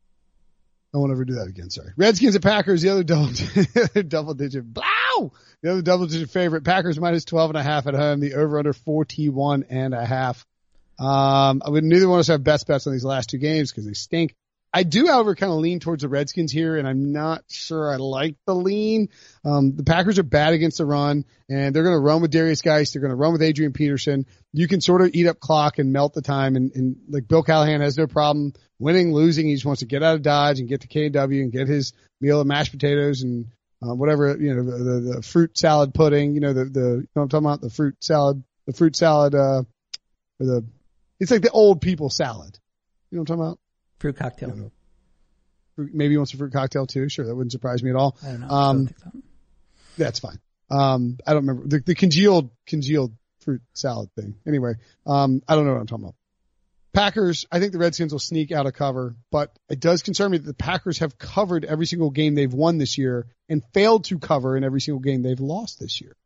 I won't ever do that again. Sorry. Redskins and Packers, the other double, double digit, blow! The other double digit favorite, Packers minus twelve and a half at home, the over under forty-one and a half. Um, I would neither one of us have best bets on these last two games because they stink. I do, however, kind of lean towards the Redskins here, and I'm not sure I like the lean. Um, the Packers are bad against the run, and they're going to run with Darius Geist. They're going to run with Adrian Peterson. You can sort of eat up clock and melt the time, and, and like Bill Callahan has no problem winning, losing. He just wants to get out of Dodge and get to K and W and get his meal of mashed potatoes and uh, whatever, you know, the, the, the fruit salad pudding, you know, the, the, you know what I'm talking about? The fruit salad, the fruit salad, uh, or the, it's like the old people salad. You know what I'm talking about? Fruit cocktail. You know, maybe he wants a fruit cocktail too. Sure. That wouldn't surprise me at all. I don't know. Um, I don't think so. That's fine. Um, I don't remember the, the congealed, congealed fruit salad thing. Anyway, um, I don't know what I'm talking about. Packers, I think the Redskins will sneak out of cover, but it does concern me that the Packers have covered every single game they've won this year and failed to cover in every single game they've lost this year.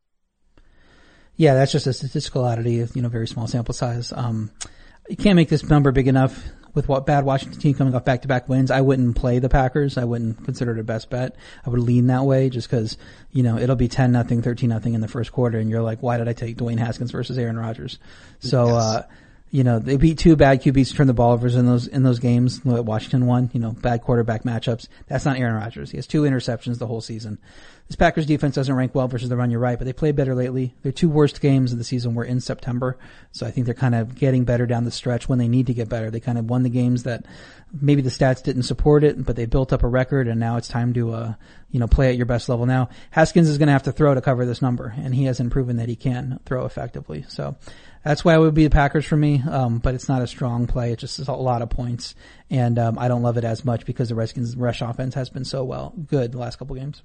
Yeah, that's just a statistical oddity of, you know, very small sample size. Um, you can't make this number big enough with what bad Washington team coming off back-to-back wins. I wouldn't play the Packers. I wouldn't consider it a best bet. I would lean that way just because, you know, it'll be ten nothing, thirteen nothing in the first quarter, and you're like, why did I take Dwayne Haskins versus Aaron Rodgers? So, yes. uh, you know, they beat two bad Q Bs to turn the ball over in those, in those games. Washington won, you know, bad quarterback matchups. That's not Aaron Rodgers. He has two interceptions the whole season. This Packers defense doesn't rank well versus the run, you're right, but they played better lately. Their two worst games of the season were in September. So I think they're kind of getting better down the stretch when they need to get better. They kind of won the games that maybe the stats didn't support it, but they built up a record and now it's time to, uh, you know, play at your best level now. Haskins is going to have to throw to cover this number, and he hasn't proven that he can throw effectively. So that's why it would be the Packers for me. Um, but it's not a strong play. It's just a lot of points. And, um, I don't love it as much because the Redskins rush offense has been so well good the last couple games.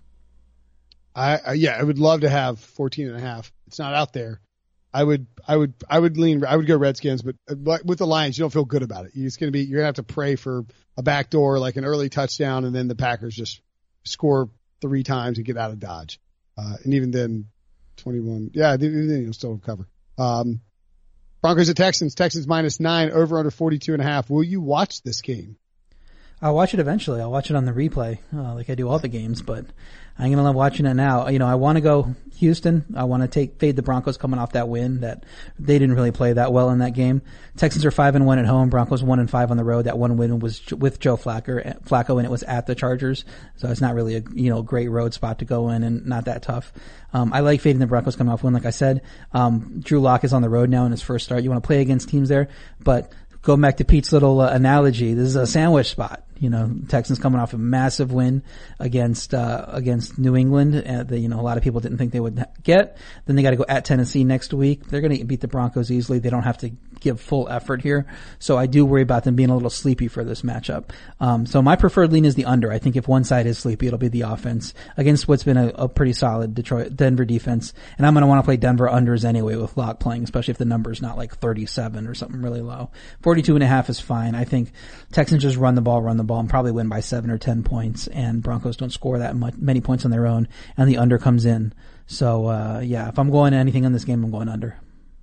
I, I, yeah, I would love to have fourteen and a half. It's not out there. I would, I would, I would lean, I would go Redskins, but, but with the Lions, you don't feel good about it. It's going to be, you're going to have to pray for a backdoor, like an early touchdown, and then the Packers just score three times and get out of Dodge. Uh, and even then, twenty-one, yeah, even then you'll still cover. Um, Broncos at Texans, Texans minus nine, over under forty-two and a half. Will you watch this game? I'll watch it eventually. I'll watch it on the replay, uh, like I do all the games, but I'm going to love watching it now. You know, I want to go Houston. I want to take, fade the Broncos coming off that win that they didn't really play that well in that game. Texans are five and one at home. Broncos one and five on the road. That one win was with Joe Flacco, Flacco and it was at the Chargers. So it's not really a, you know, great road spot to go in and not that tough. Um, I like fading the Broncos coming off win. Like I said, um, Drew Lock is on the road now in his first start. You want to play against teams there, but going back to Pete's little uh, analogy, this is a sandwich spot. You know, Texans coming off a massive win against, uh, against New England, uh, that, you know, a lot of people didn't think they would get. Then they got to go at Tennessee next week. They're going to beat the Broncos easily. They don't have to give full effort here. So I do worry about them being a little sleepy for this matchup. Um, so my preferred lean is the under. I think if one side is sleepy, it'll be the offense against what's been a, a pretty solid Detroit, Denver defense. And I'm going to want to play Denver unders anyway with Lock playing, especially if the number's not like thirty-seven or something really low. forty-two and a half is fine. I think Texans just run the ball, run the ball, and probably win by seven or ten points, and Broncos don't score that much, many points on their own, and the under comes in. So, uh, yeah, if I'm going to anything in this game, I'm going under.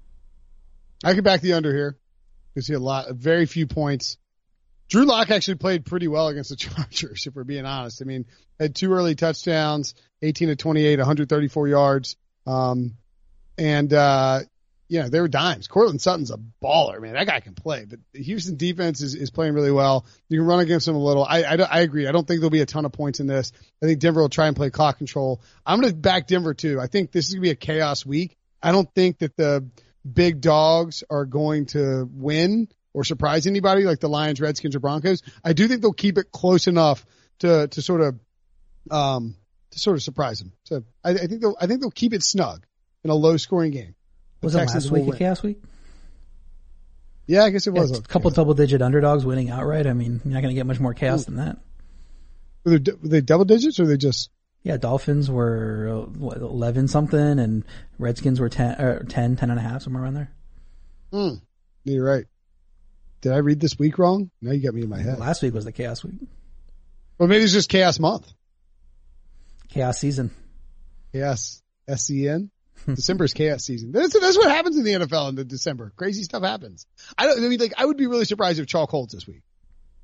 I could back the under here. You see a lot, very few points. Drew Lock actually played pretty well against the Chargers, if we're being honest. I mean, had two early touchdowns, eighteen to twenty-eight, one hundred thirty-four yards. Um, and, uh, yeah, they were dimes. Cortland Sutton's a baller, man. That guy can play, but the Houston defense is, is playing really well. You can run against them a little. I, I, I agree. I don't think there'll be a ton of points in this. I think Denver will try and play clock control. I'm going to back Denver too. I think this is going to be a chaos week. I don't think that the big dogs are going to win or surprise anybody like the Lions, Redskins, or Broncos. I do think they'll keep it close enough to, to sort of, um, to sort of surprise them. So I, I think they'll, I think they'll keep it snug in a low scoring game. Was it last week a chaos week? Yeah, I guess it was. Yeah, a couple double digit underdogs winning outright. I mean, you're not going to get much more chaos Ooh. than that. Were they, were they double digits or were they just? Yeah, Dolphins were uh, what, eleven something and Redskins were ten, or ten, ten and a half, somewhere around there. Hmm. You're right. Did I read this week wrong? Now you got me in my head. Last week was the chaos week. Well, maybe it's just chaos month. Chaos season. Chaos. S C N. December's chaos season. That's, that's what happens in the N F L in the December. Crazy stuff happens. I don't, I mean, like, I would be really surprised if Chalk holds this week.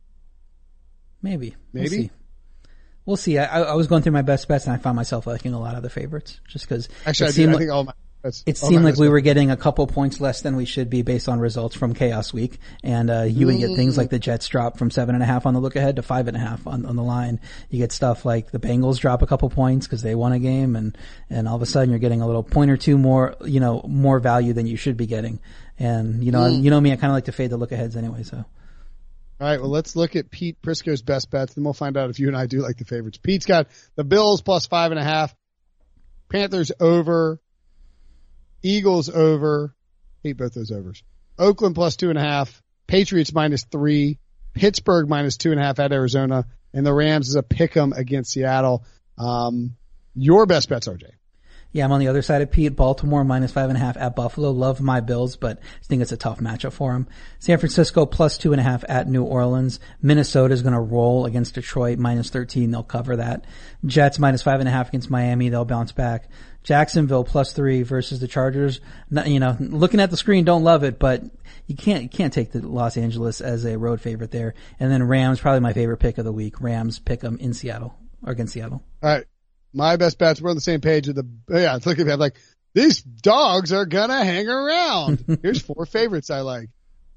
Maybe. Maybe. We'll see. We'll see. I, I was going through my best bets and I found myself liking a lot of the favorites just because actually, it I, seemed do, like, I think all my, that's, it all seemed my like we bets. were getting a couple points less than we should be based on results from chaos week. And, uh, you would get things like the Jets drop from seven and a half on the look ahead to five and a half on, on the line. You get stuff like the Bengals drop a couple points because they won a game and, and all of a sudden you're getting a little point or two more, you know, more value than you should be getting. And, you know, mm. you know me, I kind of like to fade the look aheads anyway, so. All right, well, let's look at Pete Prisco's best bets, then we'll find out if you and I do like the favorites. Pete's got the Bills plus five and a half, Panthers over, Eagles over, hate both those overs, Oakland plus two and a half, Patriots minus three, Pittsburgh minus two and a half at Arizona, and the Rams is a pick'em against Seattle. Um, your best bets, R J. Yeah, I'm on the other side of Pete. Baltimore minus five and a half at Buffalo. Love my Bills, but I think it's a tough matchup for them. San Francisco plus two and a half at New Orleans. Minnesota is going to roll against Detroit minus thirteen. They'll cover that. Jets minus five and a half against Miami. They'll bounce back. Jacksonville plus three versus the Chargers. Not, you know, looking at the screen, don't love it, but you can't, you can't take the Los Angeles as a road favorite there. And then Rams, probably my favorite pick of the week. Rams pick them in Seattle or against Seattle. All right. My best bets, we're on the same page with the, yeah, it's looking at like, these dogs are gonna hang around. Here's four favorites I like.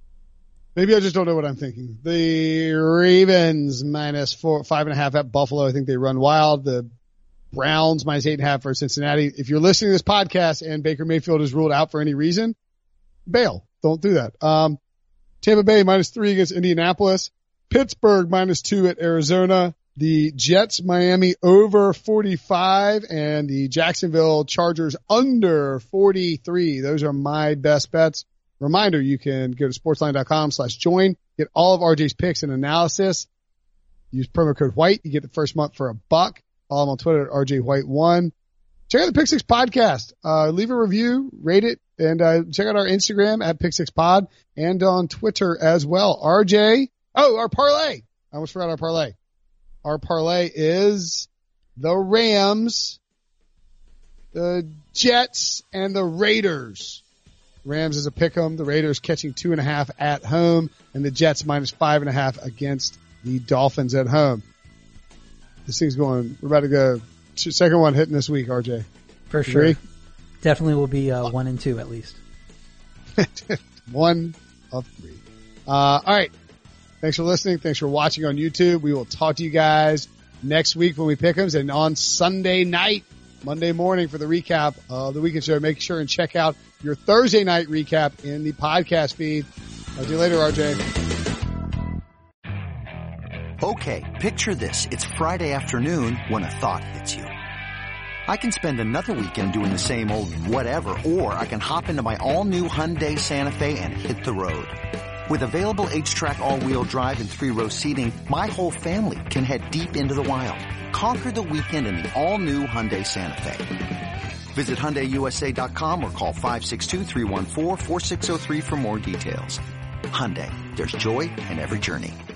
Maybe I just don't know what I'm thinking. The Ravens minus four, five and a half at Buffalo. I think they run wild. The Browns minus eight and a half for Cincinnati. If you're listening to this podcast and Baker Mayfield is ruled out for any reason, bail. Don't do that. Um, Tampa Bay minus three against Indianapolis. Pittsburgh minus two at Arizona. The Jets, Miami over forty-five and the Jacksonville Chargers under forty-three. Those are my best bets. Reminder, you can go to sportsline.com slash join, get all of R J's picks and analysis. Use promo code white. You get the first month for a buck. Follow him on Twitter at R J White one. Check out the Pick Six podcast. Uh, leave a review, rate it, and, uh, check out our Instagram at Pick Six Pod and on Twitter as well. R J. Oh, our parlay. I almost forgot our parlay. Our parlay is the Rams, the Jets, and the Raiders. Rams is a pick'em. The Raiders catching two and a half at home, and the Jets minus five and a half against the Dolphins at home. This thing's going. We're about to go. Second one hitting this week, R J. For sure. Agree? Definitely will be uh, one and two at least. One of three. Uh, all right. Thanks for listening. Thanks for watching on YouTube. We will talk to you guys next week when we pick 'em, and on Sunday night, Monday morning for the recap of the weekend show. Make sure and check out your Thursday night recap in the podcast feed. I'll see you later, R J. Okay, picture this. It's Friday afternoon when a thought hits you. I can spend another weekend doing the same old whatever, or I can hop into my all-new Hyundai Santa Fe and hit the road. With available H-Track all-wheel drive and three-row seating, my whole family can head deep into the wild. Conquer the weekend in the all-new Hyundai Santa Fe. Visit Hyundai U S A dot com or call five six two, three one four, four six zero three for more details. Hyundai, there's joy in every journey.